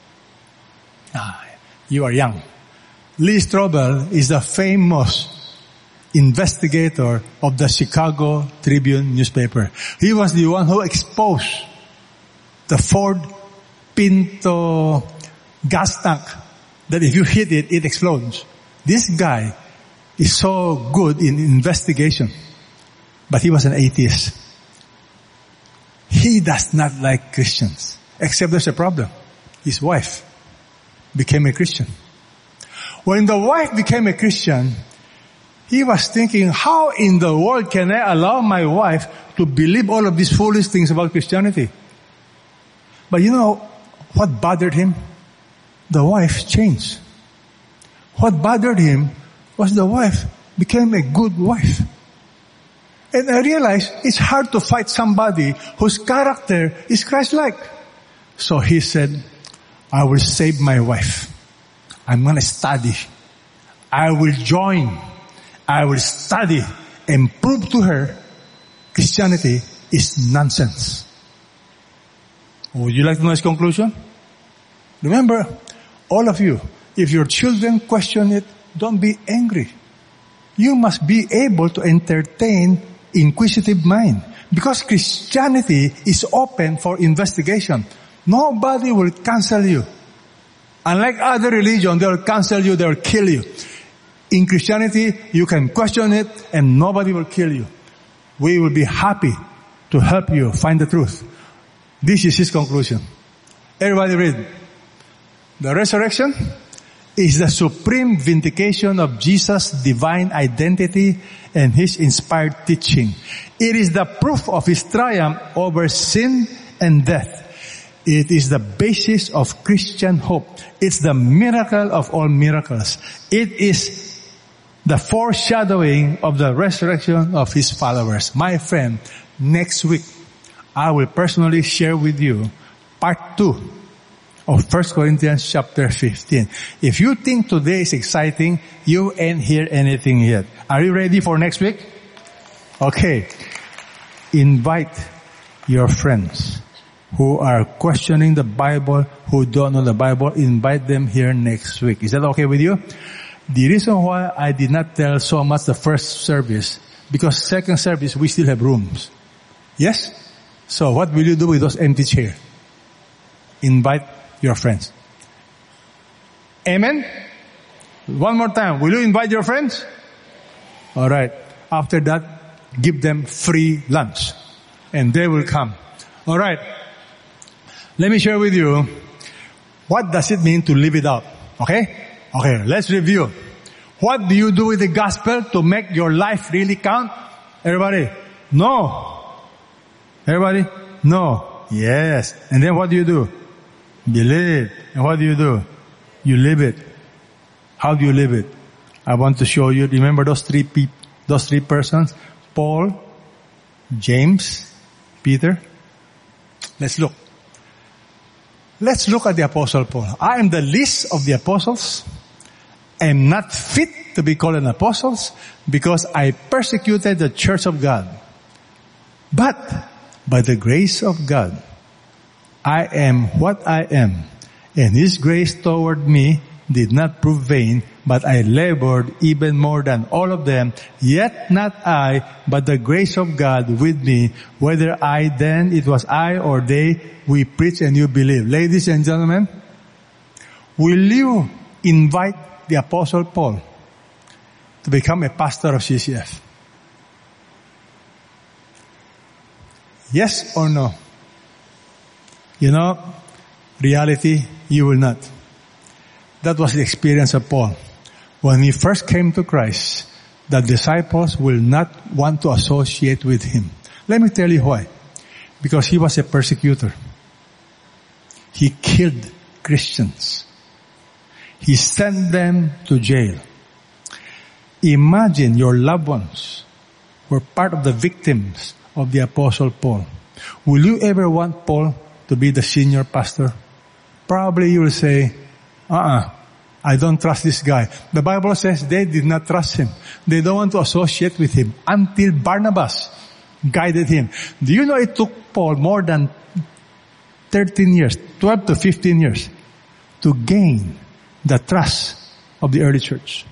You are young. Lee Strobel is the famous investigator of the Chicago Tribune newspaper. He was the one who exposed the Ford Pinto gas tank that if you hit it, it explodes. This guy is so good in investigation, but he was an atheist. He does not like Christians, except there's a problem. His wife became a Christian. When the wife became a Christian, he was thinking, how in the world can I allow my wife to believe all of these foolish things about Christianity? But you know what bothered him? The wife changed. What bothered him was the wife became a good wife. And I realized it's hard to fight somebody whose character is Christ-like. So he said, I will save my wife. I'm going to study. I will join. I will study and prove to her Christianity is nonsense. Would you like to know his conclusion? Remember, all of you, if your children question it, don't be angry. You must be able to entertain inquisitive mind. Because Christianity is open for investigation. Nobody will cancel you. Unlike other religions, they will cancel you, they will kill you. In Christianity, you can question it and nobody will kill you. We will be happy to help you find the truth. This is his conclusion. Everybody read. The resurrection is the supreme vindication of Jesus' divine identity and his inspired teaching. It is the proof of his triumph over sin and death. It is the basis of Christian hope. It's the miracle of all miracles. It is the foreshadowing of the resurrection of his followers. My friend, next week, I will personally share with you part 2 of 1 Corinthians chapter 15. If you think today is exciting, you ain't hear anything yet. Are you ready for next week? Okay. Invite your friends who are questioning the Bible, who don't know the Bible. Invite them here next week. Is that okay with you? The reason why I did not tell so much the first service, because second service we still have rooms. Yes? So what will you do with those empty chairs? Invite your friends. Amen? One more time. Will you invite your friends? Alright. After that, give them free lunch. And they will come. Alright. Let me share with you, what does it mean to live it out? Okay? Okay, let's review. What do you do with the gospel to make your life really count? Everybody? No. Everybody? No. Yes. And then what do you do? Believe. And what do? You live it. How do you live it? I want to show you. Remember those three persons? Paul, James, Peter. Let's look. Let's look at the Apostle Paul. I am the least of the apostles. I am not fit to be called an apostle because I persecuted the church of God. But by the grace of God, I am what I am. And His grace toward me did not prove vain, but I labored even more than all of them. Yet not I, but the grace of God with me. Whether it was I or they, we preach and you believe. Ladies and gentlemen, will you invite the Apostle Paul to become a pastor of CCF? Yes or no? You know, reality, you will not. That was the experience of Paul. When he first came to Christ, the disciples will not want to associate with him. Let me tell you why. Because he was a persecutor. He killed Christians. He sent them to jail. Imagine your loved ones were part of the victims of the Apostle Paul. Will you ever want Paul to be the senior pastor? Probably you will say, I don't trust this guy. The Bible says they did not trust him. They don't want to associate with him until Barnabas guided him. Do you know it took Paul more than 13 years, 12 to 15 years to gain the trust of the early church?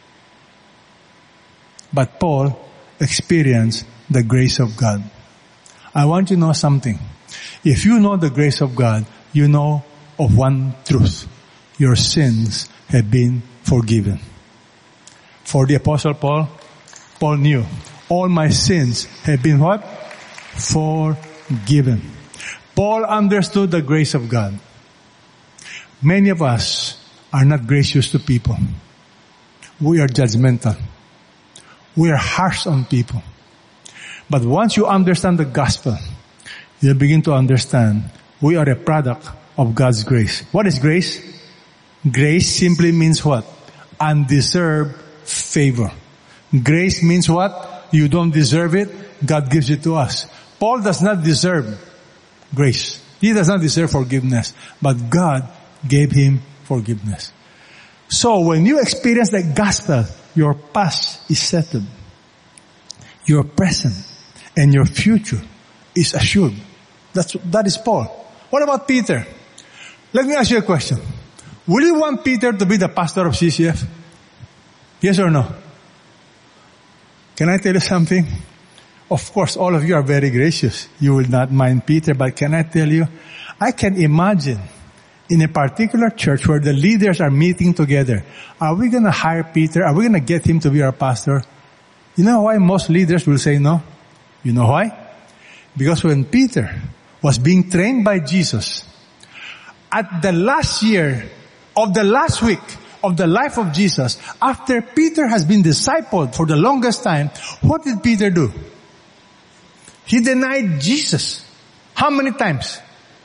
But Paul experienced the grace of God. I want you to know something. If you know the grace of God, you know of one truth. Your sins have been forgiven. For the Apostle Paul, Paul knew, all my sins have been what? Forgiven. Paul understood the grace of God. Many of us are not gracious to people. We are judgmental. We are harsh on people. But once you understand the gospel, you'll begin to understand we are a product of God's grace. What is grace? Grace simply means what? Undeserved favor. Grace means what? You don't deserve it. God gives it to us. Paul does not deserve grace. He does not deserve forgiveness. But God gave him forgiveness. So when you experience the gospel, your past is settled. Your present and your future is assured. That is Paul. What about Peter? Let me ask you a question. Will you want Peter to be the pastor of CCF? Yes or no? Can I tell you something? Of course, all of you are very gracious. You will not mind Peter, but can I tell you, I can imagine in a particular church where the leaders are meeting together. Are we going to hire Peter? Are we going to get him to be our pastor? You know why most leaders will say no? You know why? Because when Peter was being trained by Jesus, at the last year of the last week of the life of Jesus, after Peter has been discipled for the longest time, what did Peter do? He denied Jesus. How many times?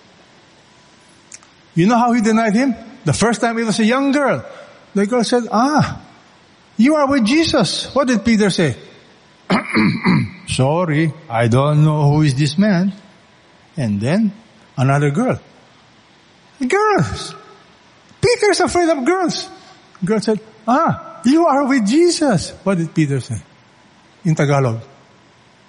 You know how he denied him? The first time it was a young girl. The girl said, you are with Jesus. What did Peter say? Sorry, I don't know who is this man. And then another girl. Girls. Peter's afraid of girls. Girl said, you are with Jesus. What did Peter say? In Tagalog.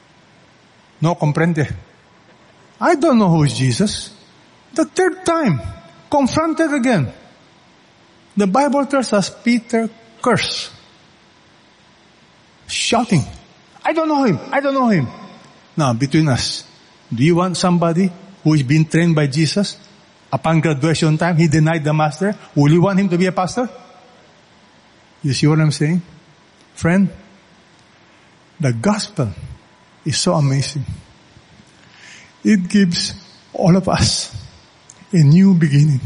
No comprende. I don't know who is Jesus. The third time, confronted again. The Bible tells us Peter cursed, shouting, I don't know him, I don't know him. Now, between us, do you want somebody who is being trained by Jesus? Upon graduation time, he denied the master. Will you want him to be a pastor? You see what I'm saying? Friend, the gospel is so amazing. It gives all of us a new beginning.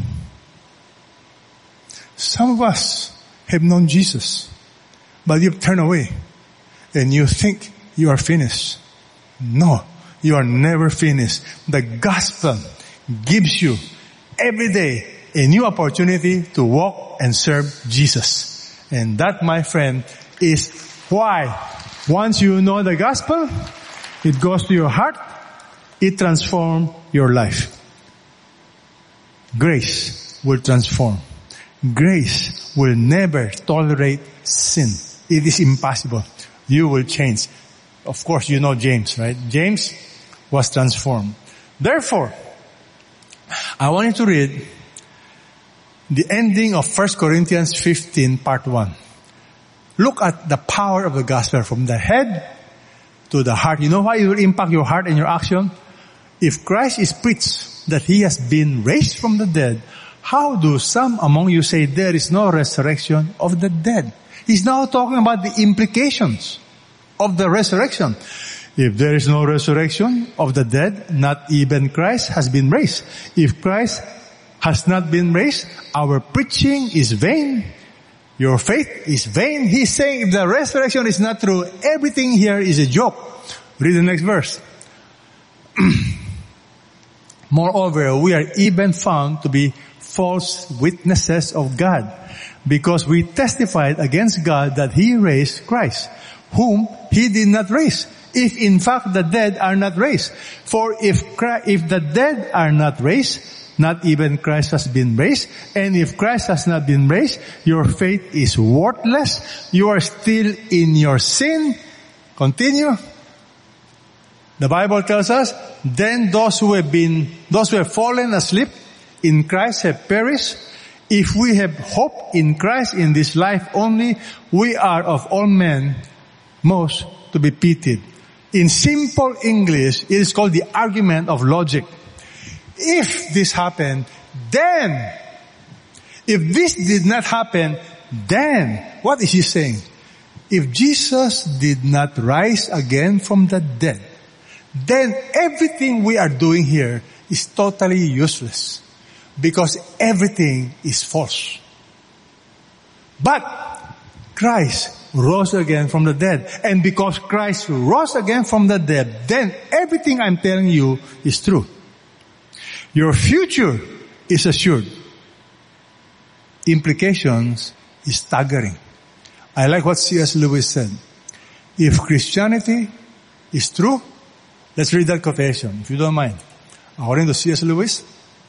Some of us have known Jesus, but you've turned away and you think you are finished. No, you are never finished. The gospel gives you every day a new opportunity to walk and serve Jesus. And that, my friend, is why once you know the gospel, it goes to your heart, it transforms your life. Grace will transform. Grace will never tolerate sin. It is impossible. You will change. Of course, you know James, right? James was transformed. Therefore, I want you to read the ending of 1 Corinthians 15, part 1. Look at the power of the gospel from the head to the heart. You know why it will impact your heart and your action? If Christ is preached that he has been raised from the dead, how do some among you say there is no resurrection of the dead? He's now talking about the implications of the resurrection. If there is no resurrection of the dead, not even Christ has been raised. If Christ has not been raised, our preaching is vain. Your faith is vain. He's saying if the resurrection is not true, everything here is a joke. Read the next verse. Moreover, we are even found to be false witnesses of God, because we testified against God that he raised Christ, whom he did not raise, if in fact the dead are not raised. For if the dead are not raised, not even Christ has been raised. And if Christ has not been raised, your faith is worthless. You are still in your sin. Continue. The Bible tells us, then those who have fallen asleep in Christ have perished. If we have hope in Christ in this life only, we are of all men most to be pitied. In simple English, it is called the argument of logic. If this happened, then. If this did not happen, then. What is he saying? If Jesus did not rise again from the dead, then everything we are doing here is totally useless. Because everything is false. But Christ rose again from the dead. And because Christ rose again from the dead, then everything I'm telling you is true. Your future is assured. Implications is staggering. I like what C.S. Lewis said. If Christianity is true, let's read that quotation, if you don't mind. According to C.S. Lewis,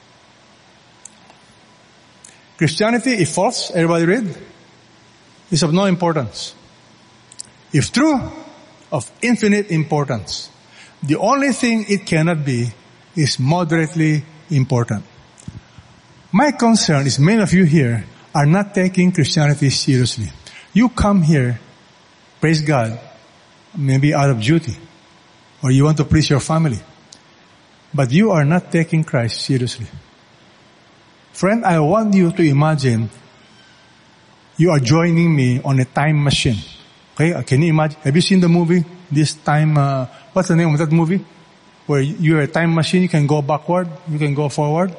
Christianity, if false, everybody read, is of no importance. If true, of infinite importance. The only thing it cannot be is moderately important. My concern is many of you here are not taking Christianity seriously. You come here, praise God, maybe out of duty, or you want to please your family, but you are not taking Christ seriously. Friend, I want you to imagine you are joining me on a time machine. Okay, can you imagine? Have you seen the movie? This time, what's the name of that movie? Where you're a time machine, you can go backward, you can go forward.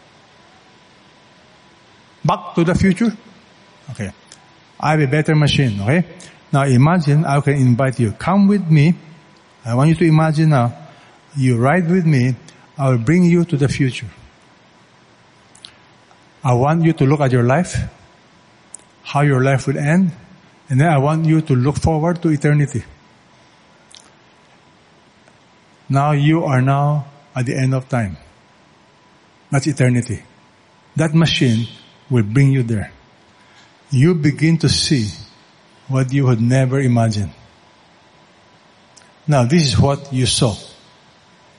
Back to the future? Okay. I have a better machine, okay? Now imagine I can invite you. Come with me. I want you to imagine now. You ride with me. I will bring you to the future. I want you to look at your life, how your life will end, and then I want you to look forward to eternity. Now you are now at the end of time. That's eternity. That machine will bring you there. You begin to see what you had never imagined. Now this is what you saw.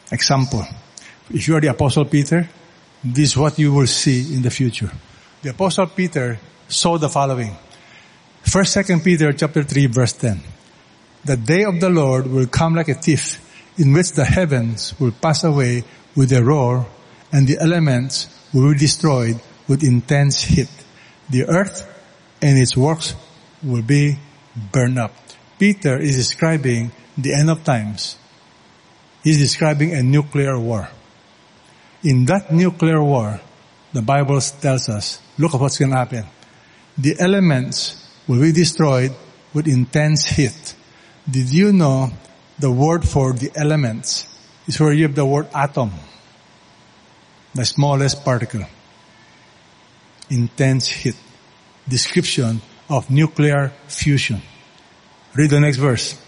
Example. If you are the Apostle Peter, this is what you will see in the future. The Apostle Peter saw the following. 1st, 2nd Peter chapter 3 verse 10. The day of the Lord will come like a thief, in which the heavens will pass away with a roar, and the elements will be destroyed with intense heat. The earth and its works will be burned up. Peter is describing the end of times. He's describing a nuclear war. In that nuclear war, the Bible tells us, look at what's going to happen. The elements will be destroyed with intense heat. Did you know the word for the elements is where you have the word atom, the smallest particle. Intense heat. Description of nuclear fusion. Read the next verse.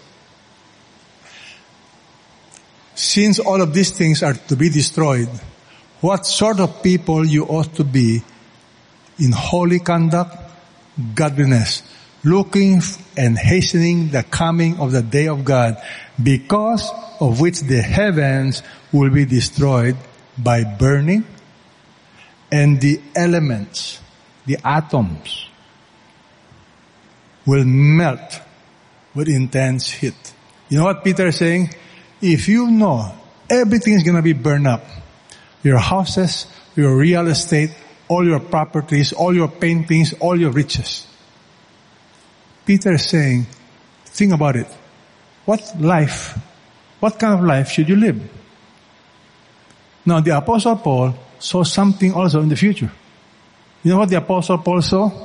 Since all of these things are to be destroyed, what sort of people you ought to be in holy conduct, godliness, looking and hastening the coming of the day of God, because of which the heavens will be destroyed by burning, and the elements, the atoms, will melt with intense heat. You know what Peter is saying? If you know everything is going to be burned up, your houses, your real estate, all your properties, all your paintings, all your riches. Peter is saying, think about it. What kind of life should you live? Now the Apostle Paul saw something also in the future. You know what the Apostle Paul saw?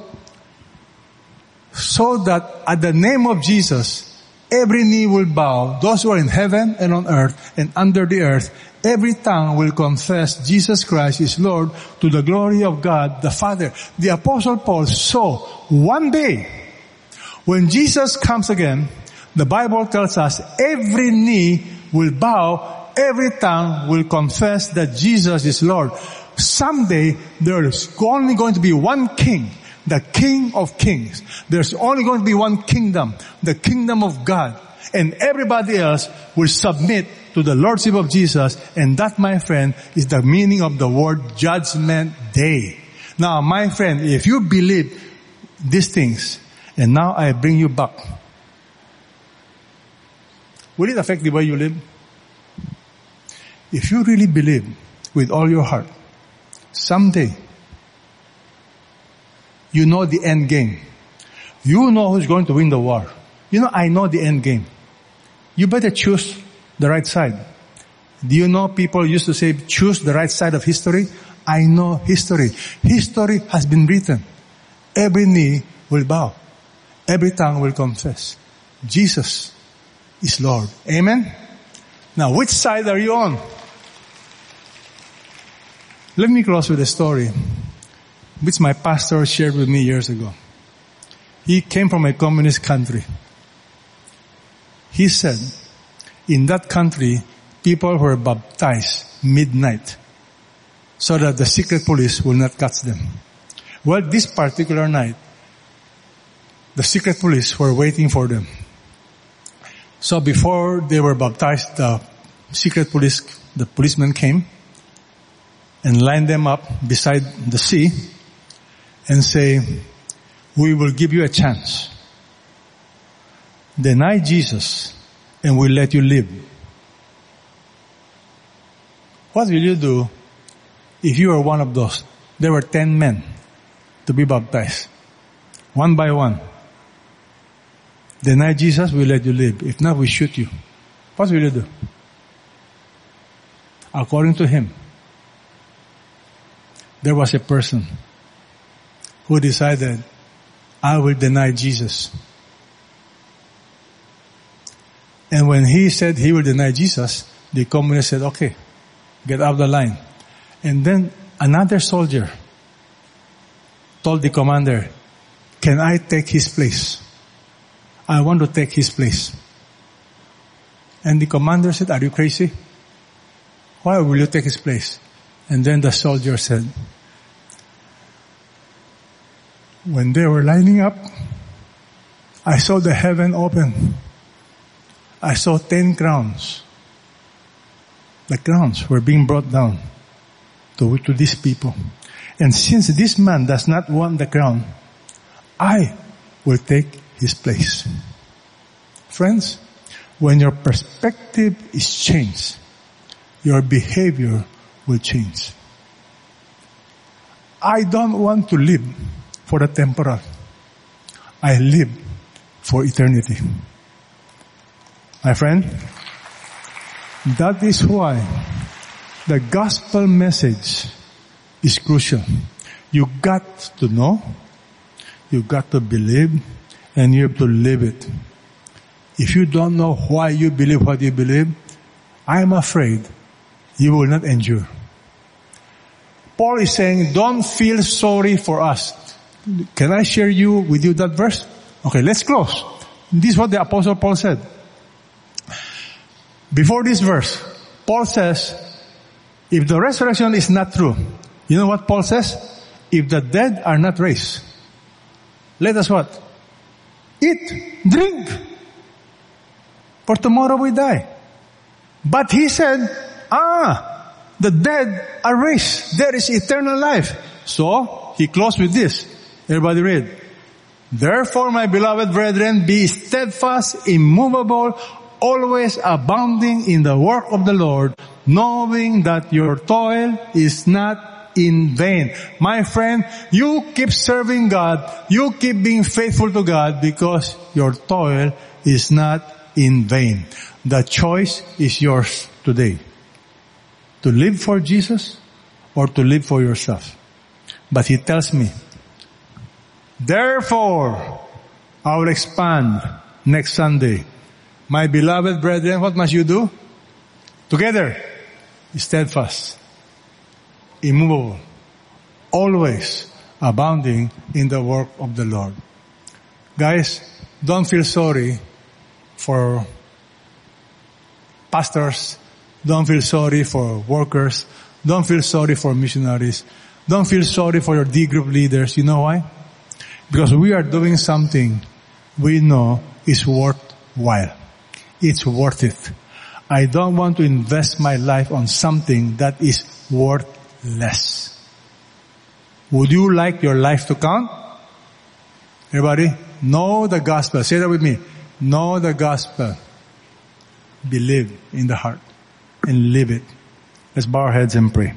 So that at the name of Jesus, every knee will bow, those who are in heaven and on earth and under the earth, every tongue will confess Jesus Christ is Lord to the glory of God the Father. The Apostle Paul saw one day, when Jesus comes again, the Bible tells us every knee will bow, every tongue will confess that Jesus is Lord. Someday there is only going to be one king, the King of Kings. There's only going to be one kingdom, the kingdom of God. And everybody else will submit to the Lordship of Jesus. And that, my friend, is the meaning of the word Judgment Day. Now, my friend, if you believe these things, and now I bring you back, will it affect the way you live? If you really believe with all your heart, someday, you know the end game. You know who's going to win the war. You know, I know the end game. You better choose the right side. Do you know people used to say, choose the right side of history? I know history. History has been written. Every knee will bow. Every tongue will confess. Jesus is Lord. Amen? Now, which side are you on? Let me close with a story which my pastor shared with me years ago. He came from a communist country. He said, in that country, people were baptized midnight so that the secret police will not catch them. Well, this particular night, the secret police were waiting for them. So before they were baptized, the secret police, the policemen came and lined them up beside the sea and say, we will give you a chance. Deny Jesus and we'll let you live. What will you do if you are one of those? There were 10 men to be baptized. One by one. Deny Jesus, we'll let you live. If not, we shoot you. What will you do? According to him, there was a person who decided, I will deny Jesus. And when he said he will deny Jesus, the communists said, okay, get out of the line. And then another soldier told the commander, can I take his place? I want to take his place. And the commander said, are you crazy? Why will you take his place? And then the soldier said, when they were lining up, I saw the heaven open. I saw 10 crowns. The crowns were being brought down to these people. And since this man does not want the crown, I will take his place. Friends, when your perspective is changed, your behavior will change. I don't want to live for the temporal. I live for eternity. My friend, that is why the gospel message is crucial. You got to know, you got to believe, and you have to live it. If you don't know why you believe what you believe, I am afraid you will not endure. Paul is saying, don't feel sorry for us. Can I share with you that verse? Okay, let's close. This is what the Apostle Paul said. Before this verse, Paul says, if the resurrection is not true, you know what Paul says? If the dead are not raised, let us what? Eat, drink. For tomorrow we die. But he said, the dead are raised. There is eternal life. So, he closed with this. Everybody read. Therefore, my beloved brethren, be steadfast, immovable, always abounding in the work of the Lord, knowing that your toil is not in vain. My friend, you keep serving God, you keep being faithful to God because your toil is not in vain. The choice is yours today. To live for Jesus or to live for yourself. But he tells me, therefore, I will expand next Sunday. My beloved brethren, what must you do? Together, steadfast, immovable, always abounding in the work of the Lord. Guys, don't feel sorry for pastors. Don't feel sorry for workers. Don't feel sorry for missionaries. Don't feel sorry for your D group leaders. You know why? Because we are doing something we know is worthwhile. It's worth it. I don't want to invest my life on something that is worthless. Would you like your life to count? Everybody, know the gospel. Say that with me. Know the gospel. Believe in the heart and live it. Let's bow our heads and pray.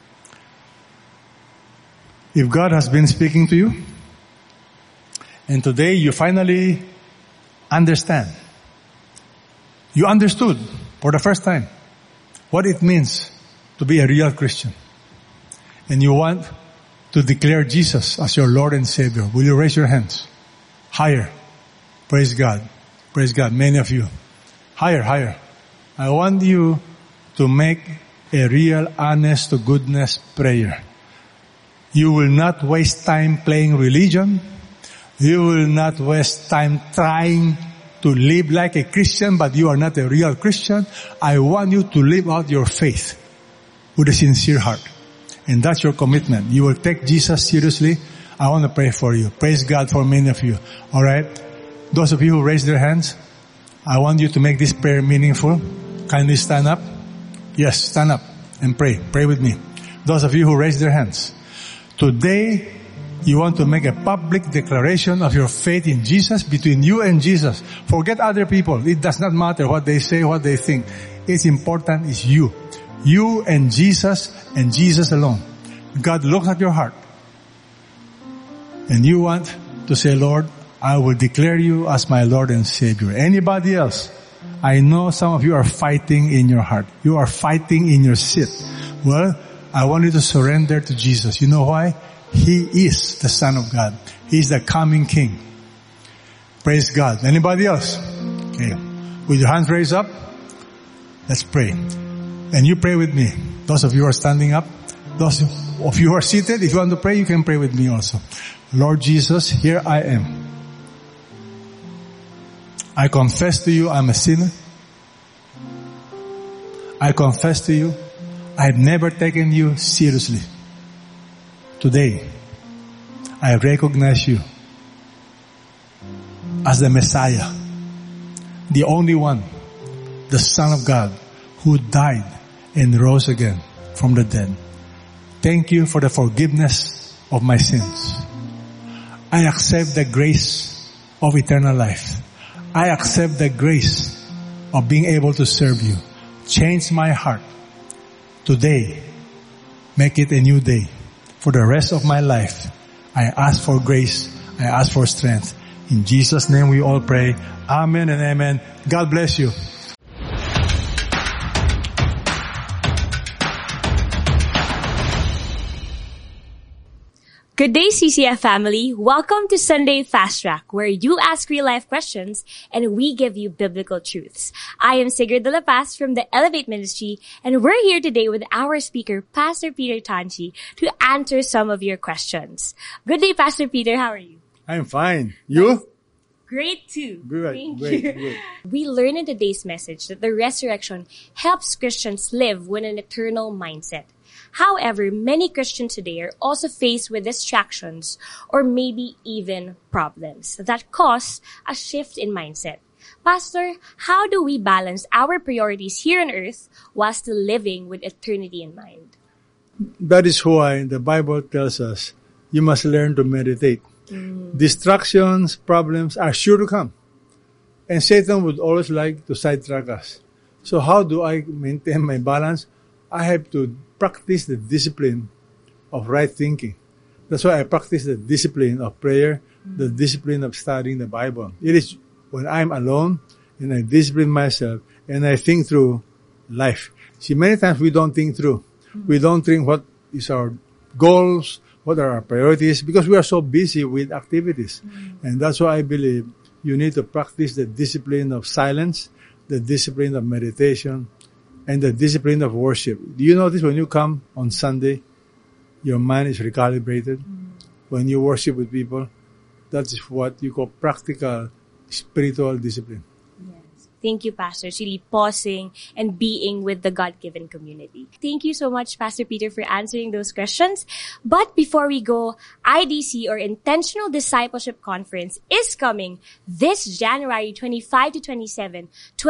If God has been speaking to you, and today you finally understand, you understood for the first time what it means to be a real Christian, and you want to declare Jesus as your Lord and Savior, will you raise your hands? Higher. Praise God. Praise God. Many of you. Higher, higher. I want you to make a real, honest to goodness prayer. You will not waste time playing religion. You will not waste time trying to live like a Christian, but you are not a real Christian. I want you to live out your faith with a sincere heart. And that's your commitment. You will take Jesus seriously. I want to pray for you. Praise God for many of you. Alright? Those of you who raised their hands, I want you to make this prayer meaningful. Kindly stand up. Yes, stand up and pray. Pray with me. Those of you who raised their hands. Today, you want to make a public declaration of your faith in Jesus between you and Jesus. Forget other people. It does not matter what they say, what they think. It's important is you. You and Jesus alone. God looks at your heart. And you want to say, Lord, I will declare you as my Lord and Savior. Anybody else? I know some of you are fighting in your heart. You are fighting in your seat. Well, I want you to surrender to Jesus. You know why? He is the Son of God. He is the coming King. Praise God. Anybody else? Okay. With your hands raised up, let's pray. And you pray with me. Those of you who are standing up, those of you who are seated, if you want to pray, you can pray with me also. Lord Jesus, here I am. I confess to you I'm a sinner. I confess to you I've never taken you seriously. Today, I recognize you as the Messiah, the only one, the Son of God, who died and rose again from the dead. Thank you for the forgiveness of my sins. I accept the grace of eternal life. I accept the grace of being able to serve you. Change my heart. Today, make it a new day. For the rest of my life, I ask for grace. I ask for strength. In Jesus' name we all pray. Amen and amen. God bless you. Good day, CCF family. Welcome to Sunday Fast Track, where you ask real-life questions and we give you biblical truths. I am Sigrid de la Paz from the Elevate Ministry, and we're here today with our speaker, Pastor Peter Tanchi, to answer some of your questions. Good day, Pastor Peter. How are you? I'm fine. You? Great too. Great. Thank you. We learn in today's message that the resurrection helps Christians live with an eternal mindset. However, many Christians today are also faced with distractions or maybe even problems that cause a shift in mindset. Pastor, how do we balance our priorities here on earth while still living with eternity in mind? That is why the Bible tells us you must learn to meditate. Distractions, problems are sure to come. And Satan would always like to sidetrack us. So how do I maintain my balance? I have to practice the discipline of right thinking. That's why I practice the discipline of prayer, the discipline of studying the Bible. It is when I'm alone and I discipline myself and I think through life. See, many times we don't think through. We don't think what is our goals, what are our priorities, because we are so busy with activities. And that's why I believe you need to practice the discipline of silence, the discipline of meditation, and the discipline of worship. Do you notice when you come on Sunday, your mind is recalibrated? When you worship with people, that is what you call practical spiritual discipline. Yes. Thank you, Pastor. It's really pausing and being with the God-given community. Thank you so much, Pastor Peter, for answering those questions. But before we go, IDC, or Intentional Discipleship Conference, is coming this January 25 to 27,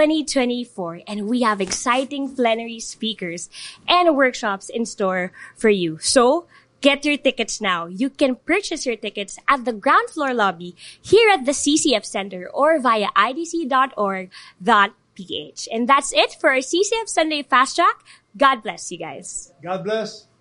2024. And we have exciting plenary speakers and workshops in store for you. So, get your tickets now. You can purchase your tickets at the ground floor lobby here at the CCF Center or via idc.org.ph. And that's it for our CCF Sunday Fast Track. God bless you guys. God bless.